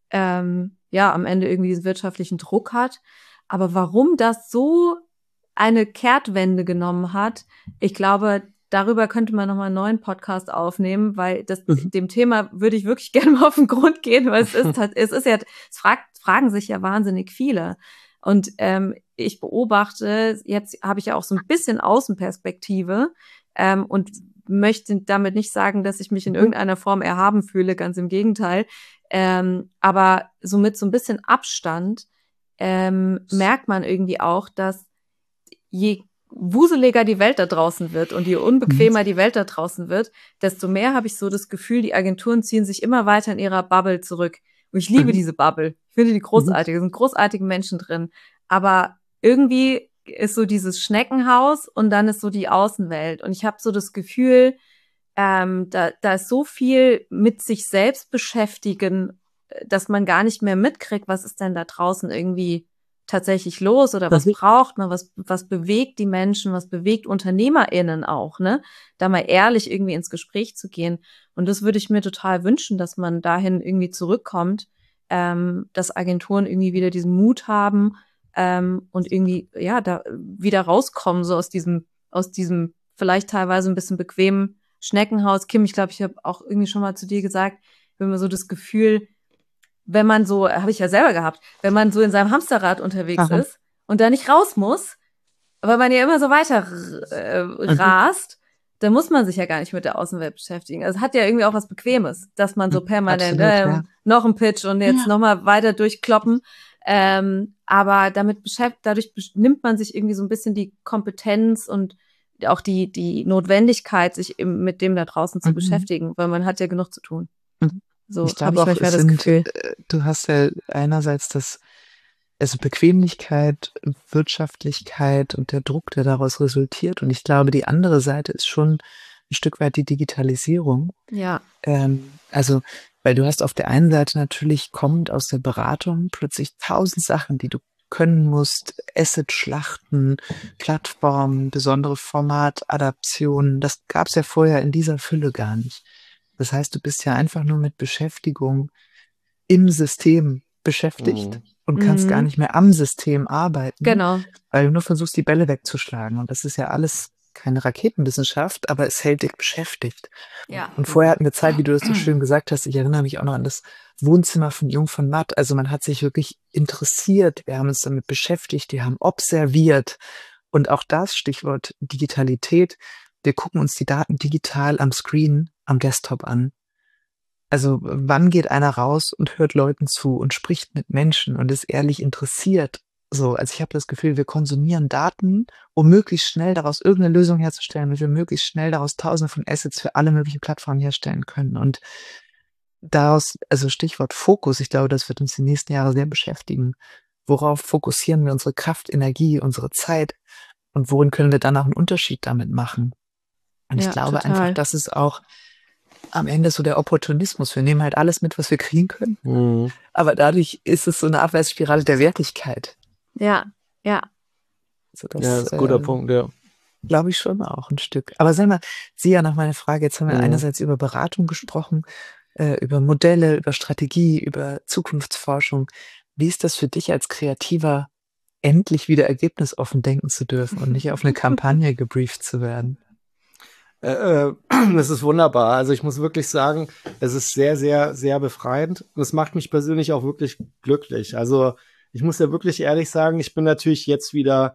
ähm, ja am Ende irgendwie diesen wirtschaftlichen Druck hat. Aber warum das so eine Kehrtwende genommen hat, ich glaube, darüber könnte man nochmal einen neuen Podcast aufnehmen, weil das, Mhm. dem Thema würde ich wirklich gerne mal auf den Grund gehen, weil es ist, es ist ja, es fragt, fragen sich ja wahnsinnig viele. Und ähm, ich beobachte, jetzt habe ich ja auch so ein bisschen Außenperspektive ähm, und möchte damit nicht sagen, dass ich mich in irgendeiner Form erhaben fühle, ganz im Gegenteil. Ähm, aber so mit so ein bisschen Abstand ähm, merkt man irgendwie auch, dass je wuseliger die Welt da draußen wird und je unbequemer die Welt da draußen wird, desto mehr habe ich so das Gefühl, die Agenturen ziehen sich immer weiter in ihrer Bubble zurück. Und ich liebe Mhm. diese Bubble. Ich finde die großartig. Es sind großartige Menschen drin. Aber irgendwie ist so dieses Schneckenhaus und dann ist so die Außenwelt. Und ich habe so das Gefühl, ähm, da, da ist so viel mit sich selbst beschäftigen, dass man gar nicht mehr mitkriegt, was ist denn da draußen irgendwie tatsächlich los oder was Mhm. braucht man, was, was bewegt die Menschen, was bewegt UnternehmerInnen auch, ne? Da mal ehrlich irgendwie ins Gespräch zu gehen. Und das würde ich mir total wünschen, dass man dahin irgendwie zurückkommt, ähm, dass Agenturen irgendwie wieder diesen Mut haben ähm, und irgendwie, ja, da wieder rauskommen, so aus diesem, aus diesem vielleicht teilweise ein bisschen bequemen Schneckenhaus. Kim, ich glaube, ich habe auch irgendwie schon mal zu dir gesagt, wenn man so das Gefühl, wenn man so, habe ich ja selber gehabt, wenn man so in seinem Hamsterrad unterwegs Aha. ist und da nicht raus muss, weil man ja immer so weiter äh, rast, dann muss man sich ja gar nicht mit der Außenwelt beschäftigen. Also es hat ja irgendwie auch was Bequemes, dass man so permanent Absolut, ähm, ja. noch ein Pitch und jetzt Ja. nochmal weiter durchkloppen. Ähm, aber damit beschäftigt, dadurch nimmt man sich irgendwie so ein bisschen die Kompetenz und auch die, die Notwendigkeit, sich eben mit dem da draußen zu Mhm. beschäftigen, weil man hat ja genug zu tun. Mhm. So Ich habe glaube ich auch, manchmal es das sind, Gefühl. äh, du hast ja einerseits das, also Bequemlichkeit, Wirtschaftlichkeit und der Druck, der daraus resultiert. Und ich glaube, die andere Seite ist schon ein Stück weit die Digitalisierung. Ja, Ähm, also, weil du hast auf der einen Seite natürlich kommend aus der Beratung plötzlich tausend Sachen, die du können musst, Asset-Schlachten, Plattformen, besondere Formatadaptionen. Das gab es ja vorher in dieser Fülle gar nicht. Das heißt, du bist ja einfach nur mit Beschäftigung im System beschäftigt Mhm. und kannst gar mhm. nicht mehr am System arbeiten, Genau. weil du nur versuchst, die Bälle wegzuschlagen. Und das ist ja alles keine Raketenwissenschaft, aber es hält dich beschäftigt. Ja. Und vorher hatten wir Zeit, wie du das so schön gesagt hast, ich erinnere mich auch noch an das Wohnzimmer von Jung von Matt. Also man hat sich wirklich interessiert, wir haben uns damit beschäftigt, wir haben observiert Und auch das Stichwort Digitalität. Wir gucken uns die Daten digital am Screen, am Desktop an. Also wann geht einer raus und hört Leuten zu und spricht mit Menschen und ist ehrlich interessiert? So, also ich habe das Gefühl, wir konsumieren Daten, um möglichst schnell daraus irgendeine Lösung herzustellen, damit wir möglichst schnell daraus Tausende von Assets für alle möglichen Plattformen herstellen können. Und daraus, also Stichwort Fokus, ich glaube, das wird uns die nächsten Jahre sehr beschäftigen. Worauf fokussieren wir unsere Kraft, Energie, unsere Zeit und worin können wir dann auch einen Unterschied damit machen? Und ich Ja, glaube total. einfach, das ist auch am Ende so der Opportunismus. Wir nehmen halt alles mit, was wir kriegen können. Mhm. Aber dadurch ist es so eine Abwärtsspirale der Wertigkeit. Ja, ja. Also das, Ja, das ist ein guter äh, Punkt, ja. glaube ich schon auch ein Stück. Aber sag mal, Sie ja noch meine Frage. Jetzt haben wir Mhm. einerseits über Beratung gesprochen, äh, über Modelle, über Strategie, über Zukunftsforschung. Wie ist das für dich als Kreativer, endlich wieder ergebnisoffen denken zu dürfen und nicht auf eine Kampagne gebrieft zu werden? Äh, äh, das ist wunderbar. Also ich muss wirklich sagen, es ist sehr, sehr, sehr befreiend. Und es macht mich persönlich auch wirklich glücklich. Also ich muss ja wirklich ehrlich sagen, ich bin natürlich jetzt wieder,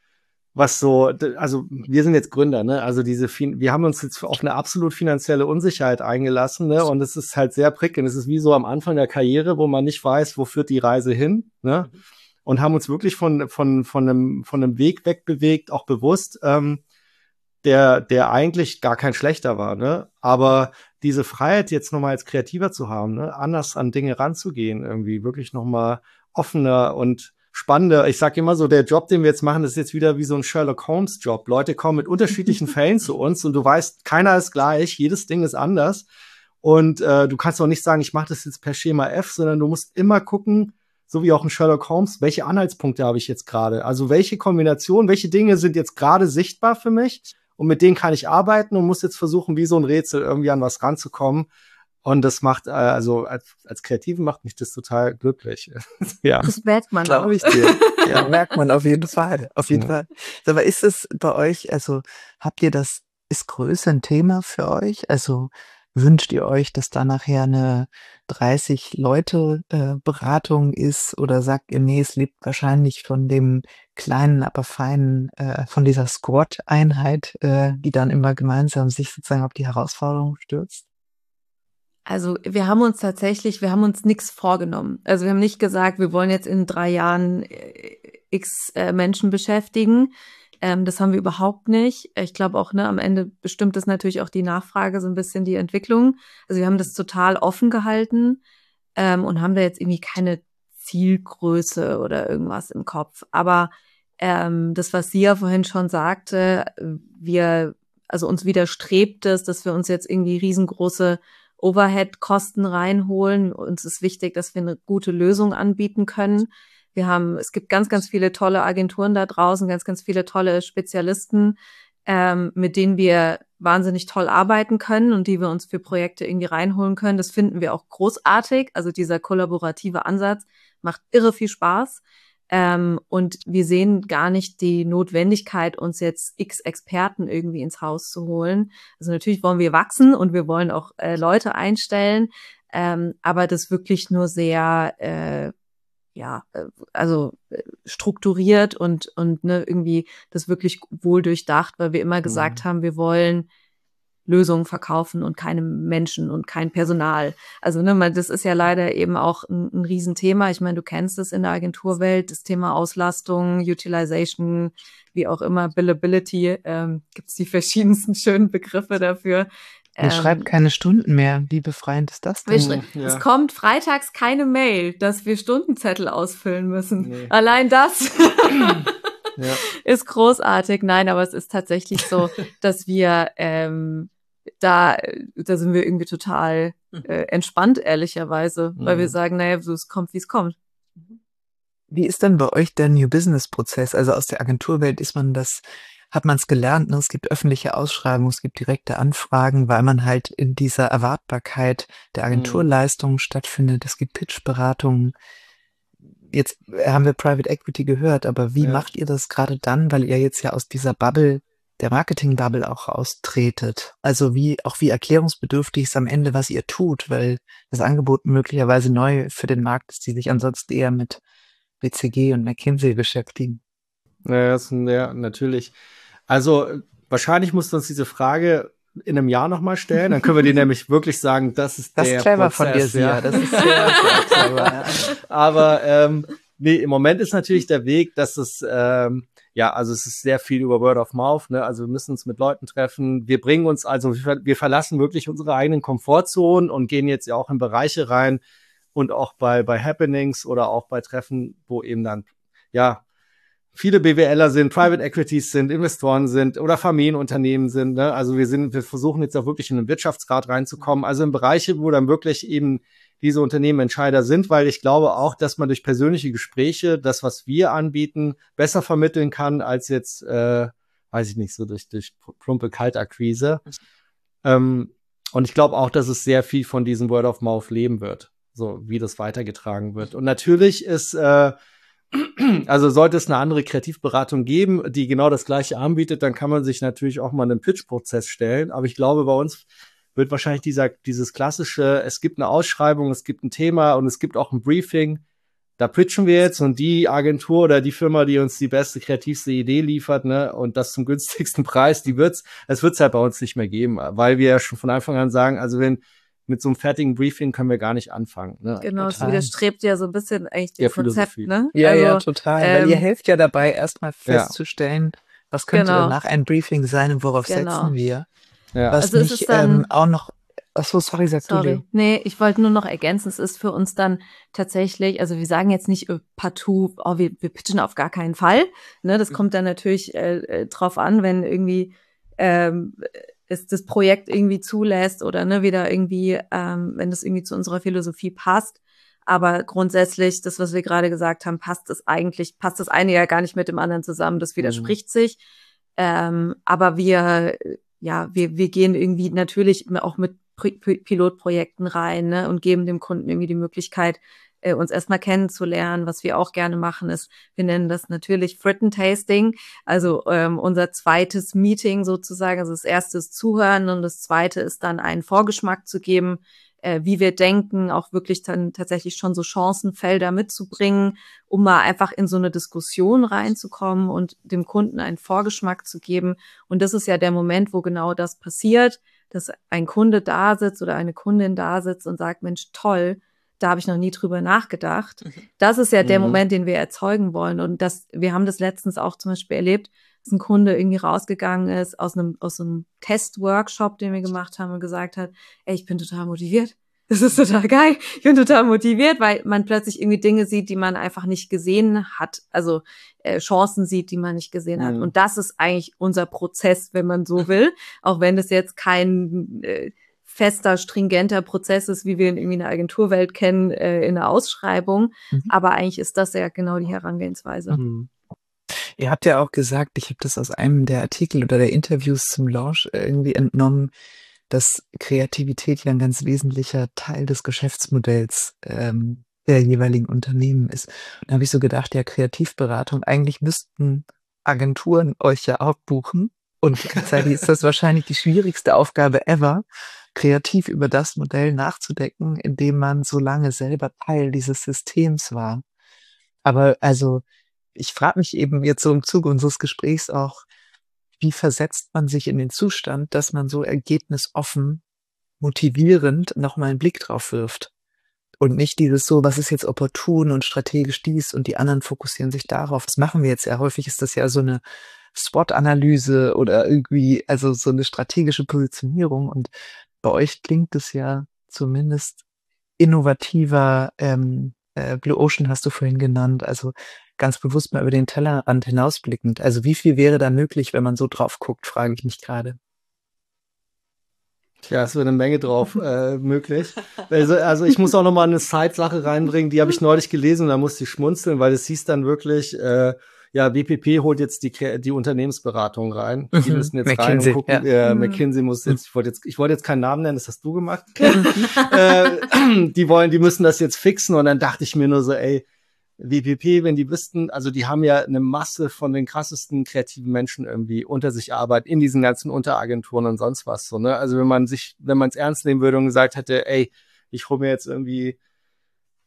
was so, also wir sind jetzt Gründer, ne? Also diese, wir haben uns jetzt auf eine absolut finanzielle Unsicherheit eingelassen, ne? Und es ist halt sehr prickelnd. Es ist wie so am Anfang der Karriere, wo man nicht weiß, wo führt die Reise hin, ne? Und haben uns wirklich von, von, von einem, von einem Weg wegbewegt, auch bewusst, ähm, der, der eigentlich gar kein schlechter war, ne? Aber diese Freiheit jetzt nochmal als Kreativer zu haben, ne? Anders an Dinge ranzugehen, irgendwie wirklich nochmal offener und spannender. Ich sage immer so, der Job, den wir jetzt machen, ist jetzt wieder wie so ein Sherlock Holmes Job. Leute kommen mit unterschiedlichen Fällen zu uns und du weißt, keiner ist gleich, jedes Ding ist anders. Und äh, du kannst auch nicht sagen, ich mache das jetzt per Schema F, sondern du musst immer gucken, so wie auch ein Sherlock Holmes, welche Anhaltspunkte habe ich jetzt gerade? Also welche Kombinationen, welche Dinge sind jetzt gerade sichtbar für mich? Und mit denen kann ich arbeiten und muss jetzt versuchen, wie so ein Rätsel irgendwie an was ranzukommen. Und das macht, äh, also als, als Kreativen macht mich das total glücklich. Ja. Das merkt man auch. Glaube ich dir. Ja, merkt man auf jeden Fall. Auf jeden Ja. Fall. Aber ist es bei euch, also habt ihr das, ist Größe ein Thema für euch? Also wünscht ihr euch, dass da nachher eine dreißig Leute äh, Beratung ist oder sagt ihr, nee, es lebt wahrscheinlich von dem kleinen, aber feinen, äh, von dieser Squad-Einheit, äh, die dann immer gemeinsam sich sozusagen auf die Herausforderung stürzt? Also wir haben uns tatsächlich, wir haben uns nichts vorgenommen. Also wir haben nicht gesagt, wir wollen jetzt in drei Jahren äh, x äh, Menschen beschäftigen. Ähm, das haben wir überhaupt nicht. Ich glaube auch, ne, am Ende bestimmt das natürlich auch die Nachfrage, so ein bisschen die Entwicklung. Also wir haben das total offen gehalten ähm, und haben da jetzt irgendwie keine Zielgröße oder irgendwas im Kopf. Aber ähm, das, was sie ja vorhin schon sagte, wir, also uns widerstrebt es, dass wir uns jetzt irgendwie riesengroße Overhead-Kosten reinholen. Uns ist wichtig, dass wir eine gute Lösung anbieten können. Wir haben, es gibt ganz, ganz viele tolle Agenturen da draußen, ganz, ganz viele tolle Spezialisten, ähm, mit denen wir wahnsinnig toll arbeiten können und die wir uns für Projekte irgendwie reinholen können. Das finden wir auch großartig. Also dieser kollaborative Ansatz macht irre viel Spaß. Ähm, und wir sehen gar nicht die Notwendigkeit, uns jetzt x Experten irgendwie ins Haus zu holen. Also natürlich wollen wir wachsen und wir wollen auch äh, Leute einstellen, ähm, aber das wirklich nur sehr, äh, ja, äh, also äh, strukturiert und und ne, irgendwie das wirklich wohl durchdacht, weil wir immer gesagt Mhm. haben, wir wollen Lösungen verkaufen und keine Menschen und kein Personal. Also ne, man, das ist ja leider eben auch ein, ein Riesenthema. Ich meine, du kennst es in der Agenturwelt, das Thema Auslastung, Utilization, wie auch immer, Billability, ähm, gibt es die verschiedensten schönen Begriffe dafür. Ihr schreibt keine Stunden mehr. Wie befreiend ist das Wir denn? schrei- Ja. Es kommt freitags keine Mail, dass wir Stundenzettel ausfüllen müssen. Nee. Allein das Ja. ist großartig. Nein, aber es ist tatsächlich so, dass wir ähm, da, da sind wir irgendwie total äh, entspannt, ehrlicherweise, weil wir Mhm. sagen, naja, so, es kommt, wie es kommt. Wie ist denn bei euch der New Business Prozess? Also aus der Agenturwelt ist man das, hat man es gelernt, ne? Es gibt öffentliche Ausschreibungen, es gibt direkte Anfragen, weil man halt in dieser Erwartbarkeit der Agenturleistungen stattfindet. Es gibt Pitch-Beratungen. Jetzt haben wir Private Equity gehört, aber wie Ja. macht ihr das gerade dann, weil ihr jetzt ja aus dieser Bubble, der Marketing-Bubble auch austretet? Also wie, auch wie erklärungsbedürftig ist am Ende, was ihr tut, weil das Angebot möglicherweise neu für den Markt ist, die sich ansonsten eher mit B C G und McKinsey beschäftigen. Ja, das ist, ja, natürlich. Also wahrscheinlich musst du uns diese Frage in einem Jahr nochmal stellen, dann können wir dir nämlich wirklich sagen, das ist das der ist clever Prozess, von dir, Sia. Ja. Das ist sehr, sehr clever. Ja. Aber ähm, nee, im Moment ist natürlich der Weg, dass es ähm, ja, also es ist sehr viel über Word of Mouth, ne? Also wir müssen uns mit Leuten treffen. Wir bringen uns, also wir, wir verlassen wirklich unsere eigenen Komfortzonen und gehen jetzt ja auch in Bereiche rein und auch bei bei Happenings oder auch bei Treffen, wo eben dann ja viele BWLer sind, Private Equities sind, Investoren sind oder Familienunternehmen sind. Ne? Also wir sind, wir versuchen jetzt auch wirklich in den Wirtschaftsrat reinzukommen. Also in Bereiche, wo dann wirklich eben diese Unternehmen Entscheider sind, weil ich glaube auch, dass man durch persönliche Gespräche das, was wir anbieten, besser vermitteln kann, als jetzt, äh, weiß ich nicht, so durch, durch plumpe Kaltakquise. Ähm, und ich glaube auch, dass es sehr viel von diesem Word of Mouth leben wird, so wie das weitergetragen wird. Und natürlich ist äh, also sollte es eine andere Kreativberatung geben, die genau das Gleiche anbietet, dann kann man sich natürlich auch mal einen Pitch-Prozess stellen. Aber ich glaube, bei uns wird wahrscheinlich dieser, dieses klassische, es gibt eine Ausschreibung, es gibt ein Thema und es gibt auch ein Briefing. Da pitchen wir jetzt und die Agentur oder die Firma, die uns die beste, kreativste Idee liefert, ne, und das zum günstigsten Preis, die wird's, es wird's halt bei uns nicht mehr geben, weil wir ja schon von Anfang an sagen, also wenn mit so einem fertigen Briefing können wir gar nicht anfangen. Ne? Genau, das Total. widerstrebt ja so ein bisschen eigentlich dem Ja, Konzept, Philosophie. ne? Ja, also, ja, total. Weil ihr ähm, helft ja dabei, erstmal festzustellen, was könnte Genau. danach ein Briefing sein und worauf Genau. setzen wir. Ja. Was Also ist mich es dann- ähm, auch noch, ach so, sorry, sag du, Sorry. Leo. Nee, ich wollte nur noch ergänzen, es ist für uns dann tatsächlich, also wir sagen jetzt nicht äh, partout, oh, wir, wir pitchen auf gar keinen Fall. Ne, das kommt dann natürlich äh, äh, drauf an, wenn irgendwie ähm, es das Projekt irgendwie zulässt oder ne, wieder irgendwie, ähm, wenn das irgendwie zu unserer Philosophie passt. Aber grundsätzlich, das, was wir gerade gesagt haben, passt es eigentlich, passt das eine ja gar nicht mit dem anderen zusammen, das widerspricht sich. Ähm, aber wir, ja, wir, wir gehen irgendwie natürlich auch mit Pri- Pi- Pilotprojekten rein, ne, und geben dem Kunden irgendwie die Möglichkeit, äh, uns erstmal kennenzulernen. Was wir auch gerne machen, ist, wir nennen das natürlich Frittentasting, also ähm, unser zweites Meeting sozusagen. Also das erste ist Zuhören und das zweite ist dann einen Vorgeschmack zu geben, äh, wie wir denken, auch wirklich dann tatsächlich schon so Chancenfelder mitzubringen, um mal einfach in so eine Diskussion reinzukommen und dem Kunden einen Vorgeschmack zu geben. Und das ist ja der Moment, wo genau das passiert, dass ein Kunde da sitzt oder eine Kundin da sitzt und sagt, Mensch, toll, da habe ich noch nie drüber nachgedacht. Das ist ja der Mhm. Moment, den wir erzeugen wollen. Und das, wir haben das letztens auch zum Beispiel erlebt, dass ein Kunde irgendwie rausgegangen ist aus einem, aus so einem Testworkshop, den wir gemacht haben und gesagt hat, ey, ich bin total motiviert. Das ist total geil. Ich bin total motiviert, weil man plötzlich irgendwie Dinge sieht, die man einfach nicht gesehen hat. Also äh, Chancen sieht, die man nicht gesehen hat. Mhm. Und das ist eigentlich unser Prozess, wenn man so will. Auch wenn das jetzt kein äh, fester, stringenter Prozess ist, wie wir ihn irgendwie in der Agenturwelt kennen, äh, in der Ausschreibung. Mhm. Aber eigentlich ist das ja genau die Herangehensweise. Mhm. Ihr habt ja auch gesagt, ich habe das aus einem der Artikel oder der Interviews zum Launch irgendwie entnommen, dass Kreativität ja ein ganz wesentlicher Teil des Geschäftsmodells ähm, der jeweiligen Unternehmen ist. Und da habe ich so gedacht, ja, Kreativberatung, eigentlich müssten Agenturen euch ja auch buchen. Und gleichzeitig ist das wahrscheinlich die schwierigste Aufgabe ever, kreativ über das Modell nachzudenken, in dem man so lange selber Teil dieses Systems war. Aber also, ich frage mich eben jetzt so im Zuge unseres Gesprächs auch, wie versetzt man sich in den Zustand, dass man so ergebnisoffen, motivierend nochmal einen Blick drauf wirft? Und nicht dieses so, was ist jetzt opportun und strategisch dies und die anderen fokussieren sich darauf. Das machen wir jetzt ja. Häufig ist das ja so eine SWOT-Analyse oder irgendwie, also so eine strategische Positionierung. Und bei euch klingt es ja zumindest innovativer, ähm, äh, Blue Ocean hast du vorhin genannt, also ganz bewusst mal über den Tellerrand hinausblickend. Also wie viel wäre da möglich, wenn man so drauf guckt, frage ich mich gerade. Ja, es wird eine Menge drauf äh, möglich. Also, also ich muss auch noch mal eine Side-Sache reinbringen, die habe ich neulich gelesen und da musste ich schmunzeln, weil es hieß dann wirklich, äh, ja, W P P holt jetzt die, die Unternehmensberatung rein. Die Mhm. müssen jetzt McKinsey, rein und gucken. ja. Äh, Mhm. McKinsey muss jetzt, ich wollte jetzt, ich wollte jetzt keinen Namen nennen, das hast du gemacht. äh, die wollen, die müssen das jetzt fixen und dann dachte ich mir nur so, ey, W P P, wenn die wüssten, also die haben ja eine Masse von den krassesten kreativen Menschen irgendwie unter sich arbeiten, in diesen ganzen Unteragenturen und sonst was, so, ne? Also wenn man sich, wenn man es ernst nehmen würde und gesagt hätte, ey, ich hole mir jetzt irgendwie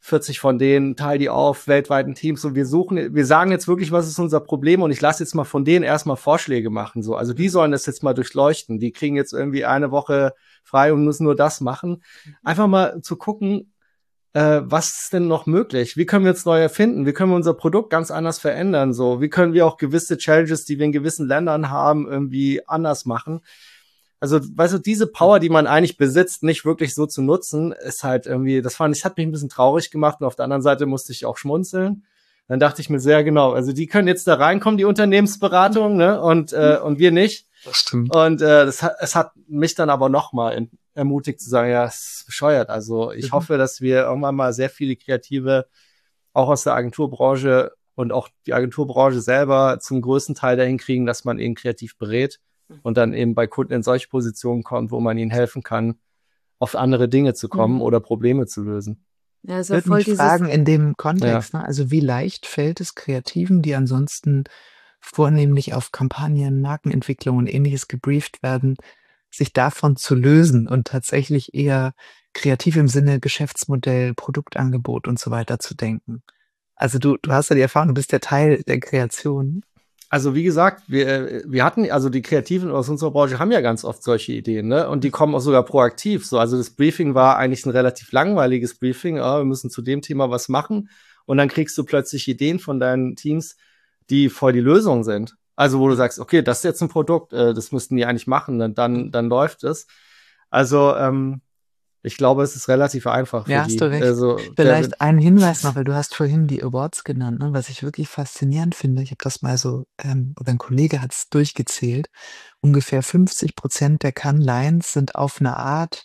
vierzig von denen, teile die auf, weltweiten Teams und wir suchen, wir sagen jetzt wirklich, was ist unser Problem und ich lasse jetzt mal von denen erstmal Vorschläge machen, so. Also die sollen das jetzt mal durchleuchten. Die kriegen jetzt irgendwie eine Woche frei und müssen nur das machen. Einfach mal zu gucken, äh, was ist denn noch möglich? Wie können wir uns neu erfinden? Wie können wir unser Produkt ganz anders verändern, so? Wie können wir auch gewisse Challenges, die wir in gewissen Ländern haben, irgendwie anders machen? Also, weißt du, diese Power, die man eigentlich besitzt, nicht wirklich so zu nutzen, ist halt irgendwie, das fand ich, hat mich ein bisschen traurig gemacht und auf der anderen Seite musste ich auch schmunzeln. Dann dachte ich mir sehr genau, also die können jetzt da reinkommen, die Unternehmensberatung, ne, und äh, und wir nicht. Das stimmt. Und äh, das hat, es hat mich dann aber noch mal ermutigt zu sagen, ja, es ist bescheuert. Also ich mhm. hoffe, dass wir irgendwann mal sehr viele Kreative auch aus der Agenturbranche und auch die Agenturbranche selber zum größten Teil dahin kriegen, dass man eben kreativ berät und dann eben bei Kunden in solche Positionen kommt, wo man ihnen helfen kann, auf andere Dinge zu kommen mhm. oder Probleme zu lösen. Ja, ich würde mich fragen, in dem Kontext, ja. ne, also wie leicht fällt es Kreativen, die ansonsten vornehmlich auf Kampagnen, Markenentwicklung und Ähnliches gebrieft werden, sich davon zu lösen und tatsächlich eher kreativ im Sinne Geschäftsmodell, Produktangebot und so weiter zu denken. Also du, du hast ja die Erfahrung, du bist der Teil der Kreation. Also wie gesagt, wir wir hatten, also die Kreativen aus unserer Branche haben ja ganz oft solche Ideen, ne? Und die kommen auch sogar proaktiv. So, also das Briefing war eigentlich ein relativ langweiliges Briefing. Oh, wir müssen zu dem Thema was machen. Und dann kriegst du plötzlich Ideen von deinen Teams, die voll die Lösung sind. Also wo du sagst, okay, das ist jetzt ein Produkt, äh, das müssten die eigentlich machen, dann dann, dann läuft es. Also ähm, ich glaube, es ist relativ einfach für ja, die. Hast du recht. Also, Vielleicht der, ein Hinweis noch, weil du hast vorhin die Awards genannt, ne, was ich wirklich faszinierend finde. Ich habe das mal so, ähm, oder ein Kollege hat es durchgezählt. Ungefähr fünfzig Prozent der Cannes Lions sind auf eine Art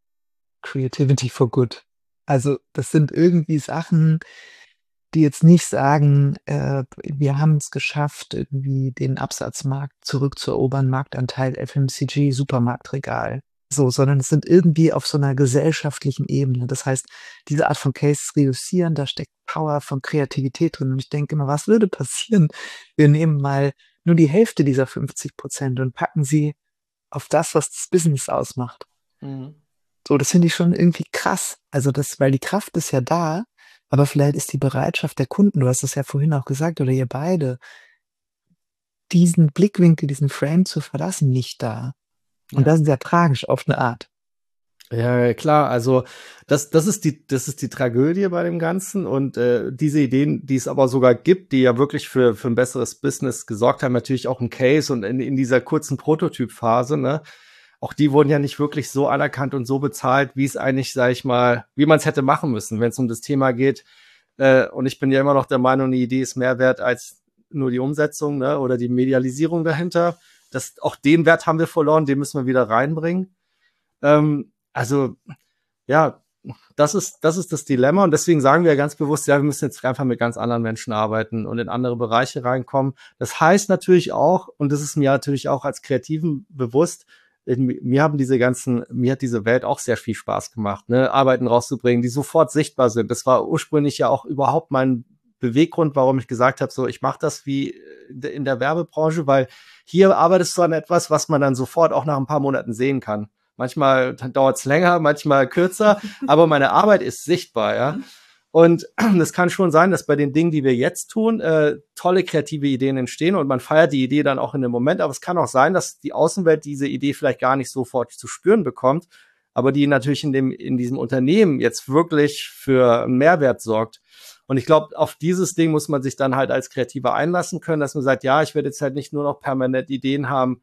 Creativity for Good. Also das sind irgendwie Sachen, die jetzt nicht sagen, äh, wir haben es geschafft, irgendwie den Absatzmarkt zurückzuerobern, Marktanteil F M C G, Supermarktregal. So, sondern es sind irgendwie auf so einer gesellschaftlichen Ebene. Das heißt, diese Art von Cases reüssieren, da steckt Power von Kreativität drin. Und ich denke immer, was würde passieren? Wir nehmen mal nur die Hälfte dieser fünfzig Prozent und packen sie auf das, was das Business ausmacht. Mhm. So, das finde ich schon irgendwie krass. Also das, weil die Kraft ist ja da, aber vielleicht ist die Bereitschaft der Kunden, du hast es ja vorhin auch gesagt, oder ihr beide, diesen Blickwinkel, diesen Frame zu verlassen, nicht da. Und ja. Das ist ja tragisch auf eine Art. Ja, klar, also das das ist die das ist die Tragödie bei dem Ganzen und äh, diese Ideen, die es aber sogar gibt, die ja wirklich für für ein besseres Business gesorgt haben, natürlich auch ein Case und in, in dieser kurzen Prototypphase, ne, auch die wurden ja nicht wirklich so anerkannt und so bezahlt, wie es eigentlich, sag ich mal, wie man es hätte machen müssen, wenn es um das Thema geht. Äh, und ich bin ja immer noch der Meinung, die Idee ist mehr wert als nur die Umsetzung, ne, oder die Medialisierung dahinter. Das, auch den Wert haben wir verloren, den müssen wir wieder reinbringen. Ähm, also, ja, das ist, das ist das Dilemma und deswegen sagen wir ja ganz bewusst, ja, wir müssen jetzt einfach mit ganz anderen Menschen arbeiten und in andere Bereiche reinkommen. Das heißt natürlich auch, und das ist mir natürlich auch als Kreativen bewusst, mir haben diese ganzen, mir hat diese Welt auch sehr viel Spaß gemacht, ne, Arbeiten rauszubringen, die sofort sichtbar sind. Das war ursprünglich ja auch überhaupt mein Beweggrund, warum ich gesagt habe, so, ich mache das wie in der Werbebranche, weil hier arbeitest du an etwas, was man dann sofort auch nach ein paar Monaten sehen kann. Manchmal dauert es länger, manchmal kürzer, aber meine Arbeit ist sichtbar, ja. Und es kann schon sein, dass bei den Dingen, die wir jetzt tun, äh, tolle kreative Ideen entstehen und man feiert die Idee dann auch in dem Moment. Aber es kann auch sein, dass die Außenwelt diese Idee vielleicht gar nicht sofort zu spüren bekommt, aber die natürlich in dem in diesem Unternehmen jetzt wirklich für einen Mehrwert sorgt. Und ich glaube, auf dieses Ding muss man sich dann halt als Kreativer einlassen können, dass man sagt, ja, ich werde jetzt halt nicht nur noch permanent Ideen haben,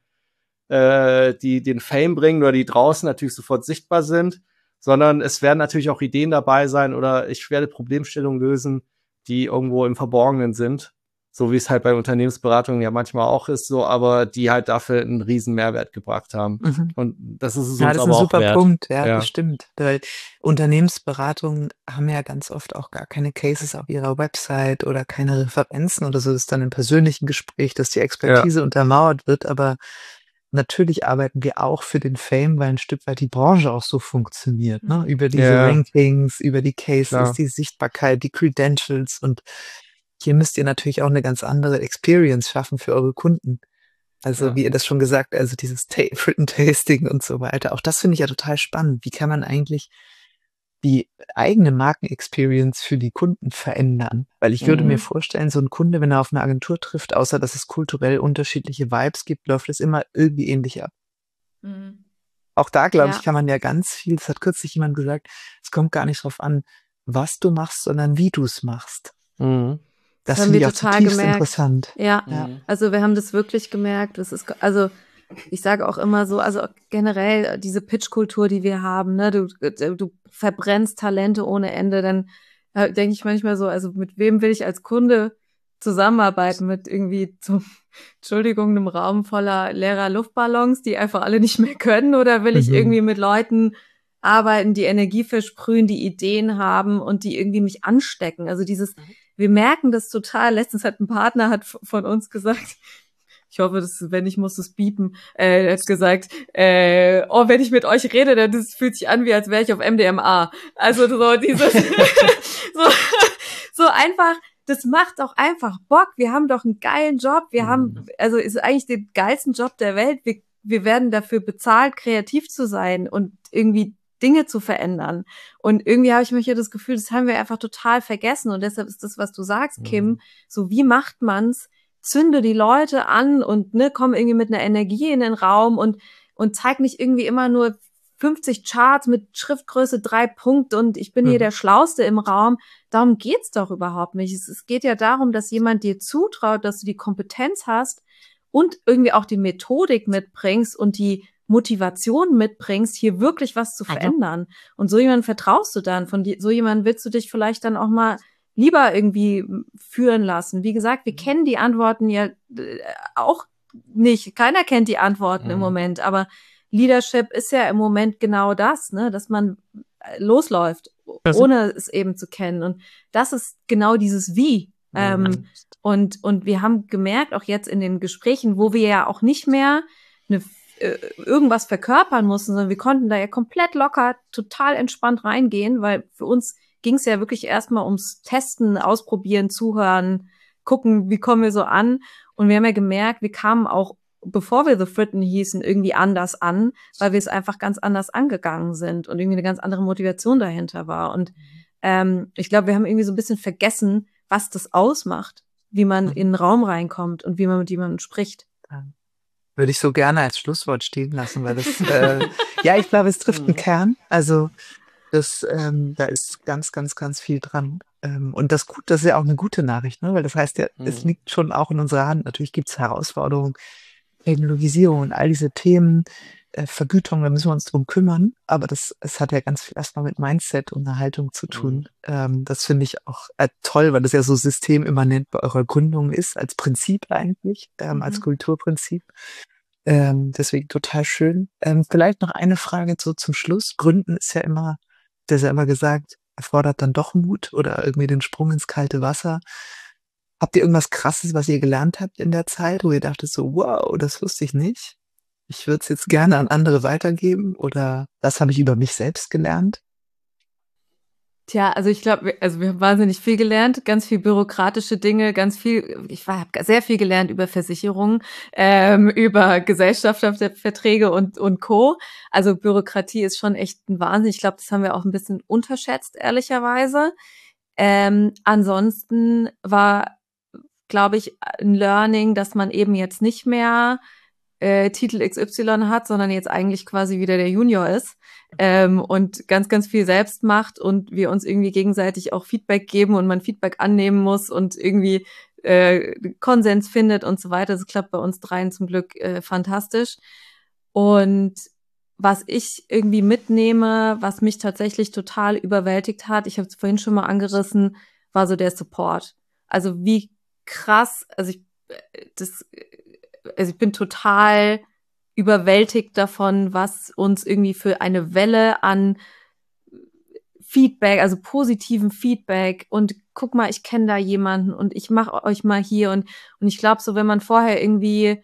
äh, die den Fame bringen oder die draußen natürlich sofort sichtbar sind, sondern es werden natürlich auch Ideen dabei sein oder ich werde Problemstellungen lösen, die irgendwo im Verborgenen sind. So wie es halt bei Unternehmensberatungen ja manchmal auch ist, so, aber die halt dafür einen riesen Mehrwert gebracht haben. Mhm. Und das ist es ja, uns das aber ist ein auch super wert. Punkt, ja, ja, das stimmt. Weil Unternehmensberatungen haben ja ganz oft auch gar keine Cases auf ihrer Website oder keine Referenzen oder so. Das ist dann im persönlichen Gespräch, dass die Expertise ja. untermauert wird, aber natürlich arbeiten wir auch für den Fame, weil ein Stück weit die Branche auch so funktioniert, ne? Über diese Ja. Rankings, über die Cases, Klar. die Sichtbarkeit, die Credentials und hier müsst ihr natürlich auch eine ganz andere Experience schaffen für eure Kunden. Also Ja. wie ihr das schon gesagt, also dieses Ta- Written Tasting und so weiter. Auch das finde ich ja total spannend. Wie kann man eigentlich die eigene Markenexperience für die Kunden verändern. Weil ich würde Mhm. mir vorstellen, so ein Kunde, wenn er auf eine Agentur trifft, außer dass es kulturell unterschiedliche Vibes gibt, läuft es immer irgendwie ähnlich ab. Mhm. Auch da, glaube ich, Ja. kann man ja ganz viel, das hat kürzlich jemand gesagt, es kommt gar nicht drauf an, was du machst, sondern wie du es machst. Mhm. Das Das haben finde wir ich auch total zutiefst gemerkt. interessant. Ja, Ja. Mhm. also wir haben das wirklich gemerkt. Das ist, also ich sage auch immer so, also generell diese Pitch-Kultur, die wir haben, ne, du, du verbrennst Talente ohne Ende, dann äh, denke ich manchmal so, also mit wem will ich als Kunde zusammenarbeiten? Mit irgendwie zum, Entschuldigung, einem Raum voller leerer Luftballons, die einfach alle nicht mehr können, oder will ich Mhm. irgendwie mit Leuten arbeiten, die Energie versprühen, die Ideen haben und die irgendwie mich anstecken? Also dieses, wir merken das total. Letztens hat ein Partner hat von uns gesagt, ich hoffe, dass, wenn ich muss es biepen, äh, er hat gesagt, äh, oh, wenn ich mit euch rede, dann das fühlt sich an, wie als wäre ich auf M D M A. Also so dieses, so, so einfach, das macht auch einfach Bock. Wir haben doch einen geilen Job. Wir Mhm. haben, also ist eigentlich den geilsten Job der Welt. Wir, wir werden dafür bezahlt, kreativ zu sein und irgendwie Dinge zu verändern. Und irgendwie habe ich manchmal das Gefühl, das haben wir einfach total vergessen. Und deshalb ist das, was du sagst, Kim, Mhm. so wie macht man's? Zünde die Leute an und ne, komm irgendwie mit einer Energie in den Raum und und zeig nicht irgendwie immer nur fünfzig Charts mit Schriftgröße drei Punkt und ich bin hier Mhm. der Schlauste im Raum. Darum geht's doch überhaupt nicht. Es, es geht ja darum, dass jemand dir zutraut, dass du die Kompetenz hast und irgendwie auch die Methodik mitbringst und die Motivation mitbringst, hier wirklich was zu verändern. Und so jemanden vertraust du dann. Von die, so jemanden willst du dich vielleicht dann auch mal lieber irgendwie führen lassen. Wie gesagt, wir kennen die Antworten ja äh, auch nicht. Keiner kennt die Antworten im Mhm. Moment, aber Leadership ist ja im Moment genau das, ne, dass man äh, losläuft, Also- ohne es eben zu kennen. Und das ist genau dieses Wie. Ähm, Mhm. und, und wir haben gemerkt, auch jetzt in den Gesprächen, wo wir ja auch nicht mehr eine, äh, irgendwas verkörpern mussten, sondern wir konnten da ja komplett locker, total entspannt reingehen, weil für uns ging es ja wirklich erstmal ums Testen, Ausprobieren, Zuhören, gucken, wie kommen wir so an. Und wir haben ja gemerkt, wir kamen auch, bevor wir The Fritten hießen, irgendwie anders an, weil wir es einfach ganz anders angegangen sind und irgendwie eine ganz andere Motivation dahinter war. Und ähm, ich glaube, wir haben irgendwie so ein bisschen vergessen, was das ausmacht, wie man Mhm. in einen Raum reinkommt und wie man mit jemandem spricht. Würde ich so gerne als Schlusswort stehen lassen, weil das, äh, ja, ich glaube, es trifft einen Mhm. Kern. Also das, ähm, da ist ganz, ganz, ganz viel dran. Ähm, und das gut, das ist ja auch eine gute Nachricht, ne? Weil das heißt ja, es Mhm. liegt schon auch in unserer Hand. Natürlich gibt es Herausforderungen, Technologisierung und all diese Themen, äh, Vergütung, da müssen wir uns drum kümmern. Aber das, es hat ja ganz viel erstmal mit Mindset und einer Haltung zu tun. Ähm, das finde ich auch äh, toll, weil das ja so systemimmanent bei eurer Gründung ist, als Prinzip eigentlich, ähm, als Mhm. Kulturprinzip. Ähm, deswegen total schön. Ähm, vielleicht noch eine Frage so zum Schluss. Gründen ist ja immer, das ist ja immer gesagt, erfordert dann doch Mut oder irgendwie den Sprung ins kalte Wasser. Habt ihr irgendwas Krasses, was ihr gelernt habt in der Zeit, wo ihr dachtet so, wow, das wusste ich nicht. Ich würde es jetzt gerne an andere weitergeben oder das habe ich über mich selbst gelernt? Tja, also ich glaube, also wir haben wahnsinnig viel gelernt, ganz viel bürokratische Dinge, ganz viel, ich habe sehr viel gelernt über Versicherungen, ähm, über Gesellschaftsverträge und, und Co. Also Bürokratie ist schon echt ein Wahnsinn. Ich glaube, das haben wir auch ein bisschen unterschätzt, ehrlicherweise. Ähm, ansonsten war, glaube ich, ein Learning, dass man eben jetzt nicht mehr äh, Titel X Y hat, sondern jetzt eigentlich quasi wieder der Junior ist ähm, und ganz, ganz viel selbst macht und wir uns irgendwie gegenseitig auch Feedback geben und man Feedback annehmen muss und irgendwie äh, Konsens findet und so weiter. Das klappt bei uns dreien zum Glück äh, fantastisch. Und was ich irgendwie mitnehme, was mich tatsächlich total überwältigt hat, ich habe es vorhin schon mal angerissen, war so der Support. Also wie krass, also ich das also ich bin total überwältigt davon, was uns irgendwie für eine Welle an Feedback, also positiven Feedback und guck mal, ich kenne da jemanden und ich mache euch mal hier und und ich glaube so, wenn man vorher irgendwie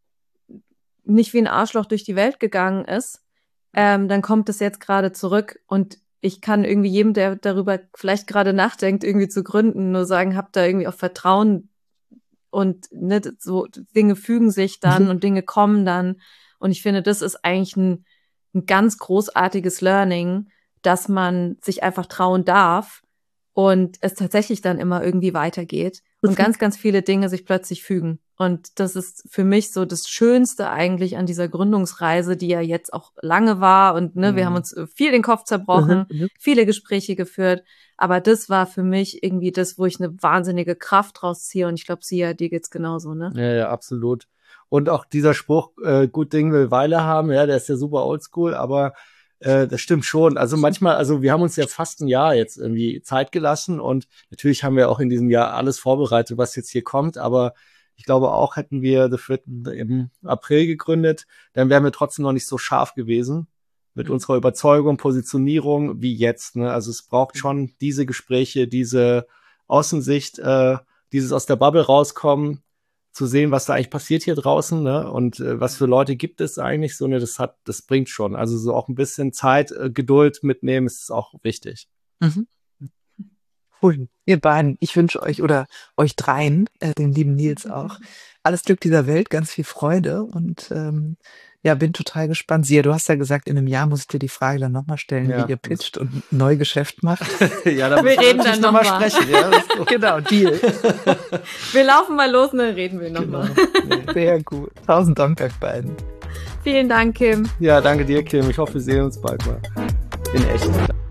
nicht wie ein Arschloch durch die Welt gegangen ist, ähm, dann kommt es jetzt gerade zurück und ich kann irgendwie jedem, der darüber vielleicht gerade nachdenkt, irgendwie zu gründen, nur sagen, habt da irgendwie auch Vertrauen und ne, so Dinge fügen sich dann und Dinge kommen dann. Und ich finde, das ist eigentlich ein, ein ganz großartiges Learning, dass man sich einfach trauen darf und es tatsächlich dann immer irgendwie weitergeht und ganz, ganz viele Dinge sich plötzlich fügen. Und das ist für mich so das Schönste eigentlich an dieser Gründungsreise, die ja jetzt auch lange war. Und ne, mhm. wir haben uns viel den Kopf zerbrochen, mhm. viele Gespräche geführt. Aber das war für mich irgendwie das, wo ich eine wahnsinnige Kraft draus ziehe. Und ich glaube, Sia, dir geht's genauso, ne? Ja, ja, absolut. Und auch dieser Spruch, äh, gut Ding will Weile haben, ja, der ist ja super oldschool, aber äh, das stimmt schon. Also manchmal, also wir haben uns ja fast ein Jahr jetzt irgendwie Zeit gelassen und natürlich haben wir auch in diesem Jahr alles vorbereitet, was jetzt hier kommt, aber ich glaube auch, hätten wir The Fritten im April gegründet, dann wären wir trotzdem noch nicht so scharf gewesen mit mhm. unserer Überzeugung, Positionierung wie jetzt. Ne? Also es braucht schon diese Gespräche, diese Außensicht, äh, dieses aus der Bubble rauskommen, zu sehen, was da eigentlich passiert hier draußen, ne? Und äh, was für Leute gibt es eigentlich so, ne? Das hat, das bringt schon. Also so auch ein bisschen Zeit, äh, Geduld mitnehmen, ist auch wichtig. Mhm. Cool. Ihr beiden, ich wünsche euch oder euch dreien, äh, dem lieben Nils auch, alles Glück dieser Welt, ganz viel Freude und ähm, ja, bin total gespannt. Sia, du hast ja gesagt, in einem Jahr muss ich dir die Frage dann nochmal stellen, ja, wie ihr pitcht und ein Neugeschäft macht. Ja, da wir reden dann nochmal noch sprechen. Ja, genau, Deal. Wir laufen mal los und dann reden wir nochmal. Genau. Sehr gut. Tausend Dank euch beiden. Vielen Dank, Kim. Ja, danke dir, Kim. Ich hoffe, wir sehen uns bald mal. In echt.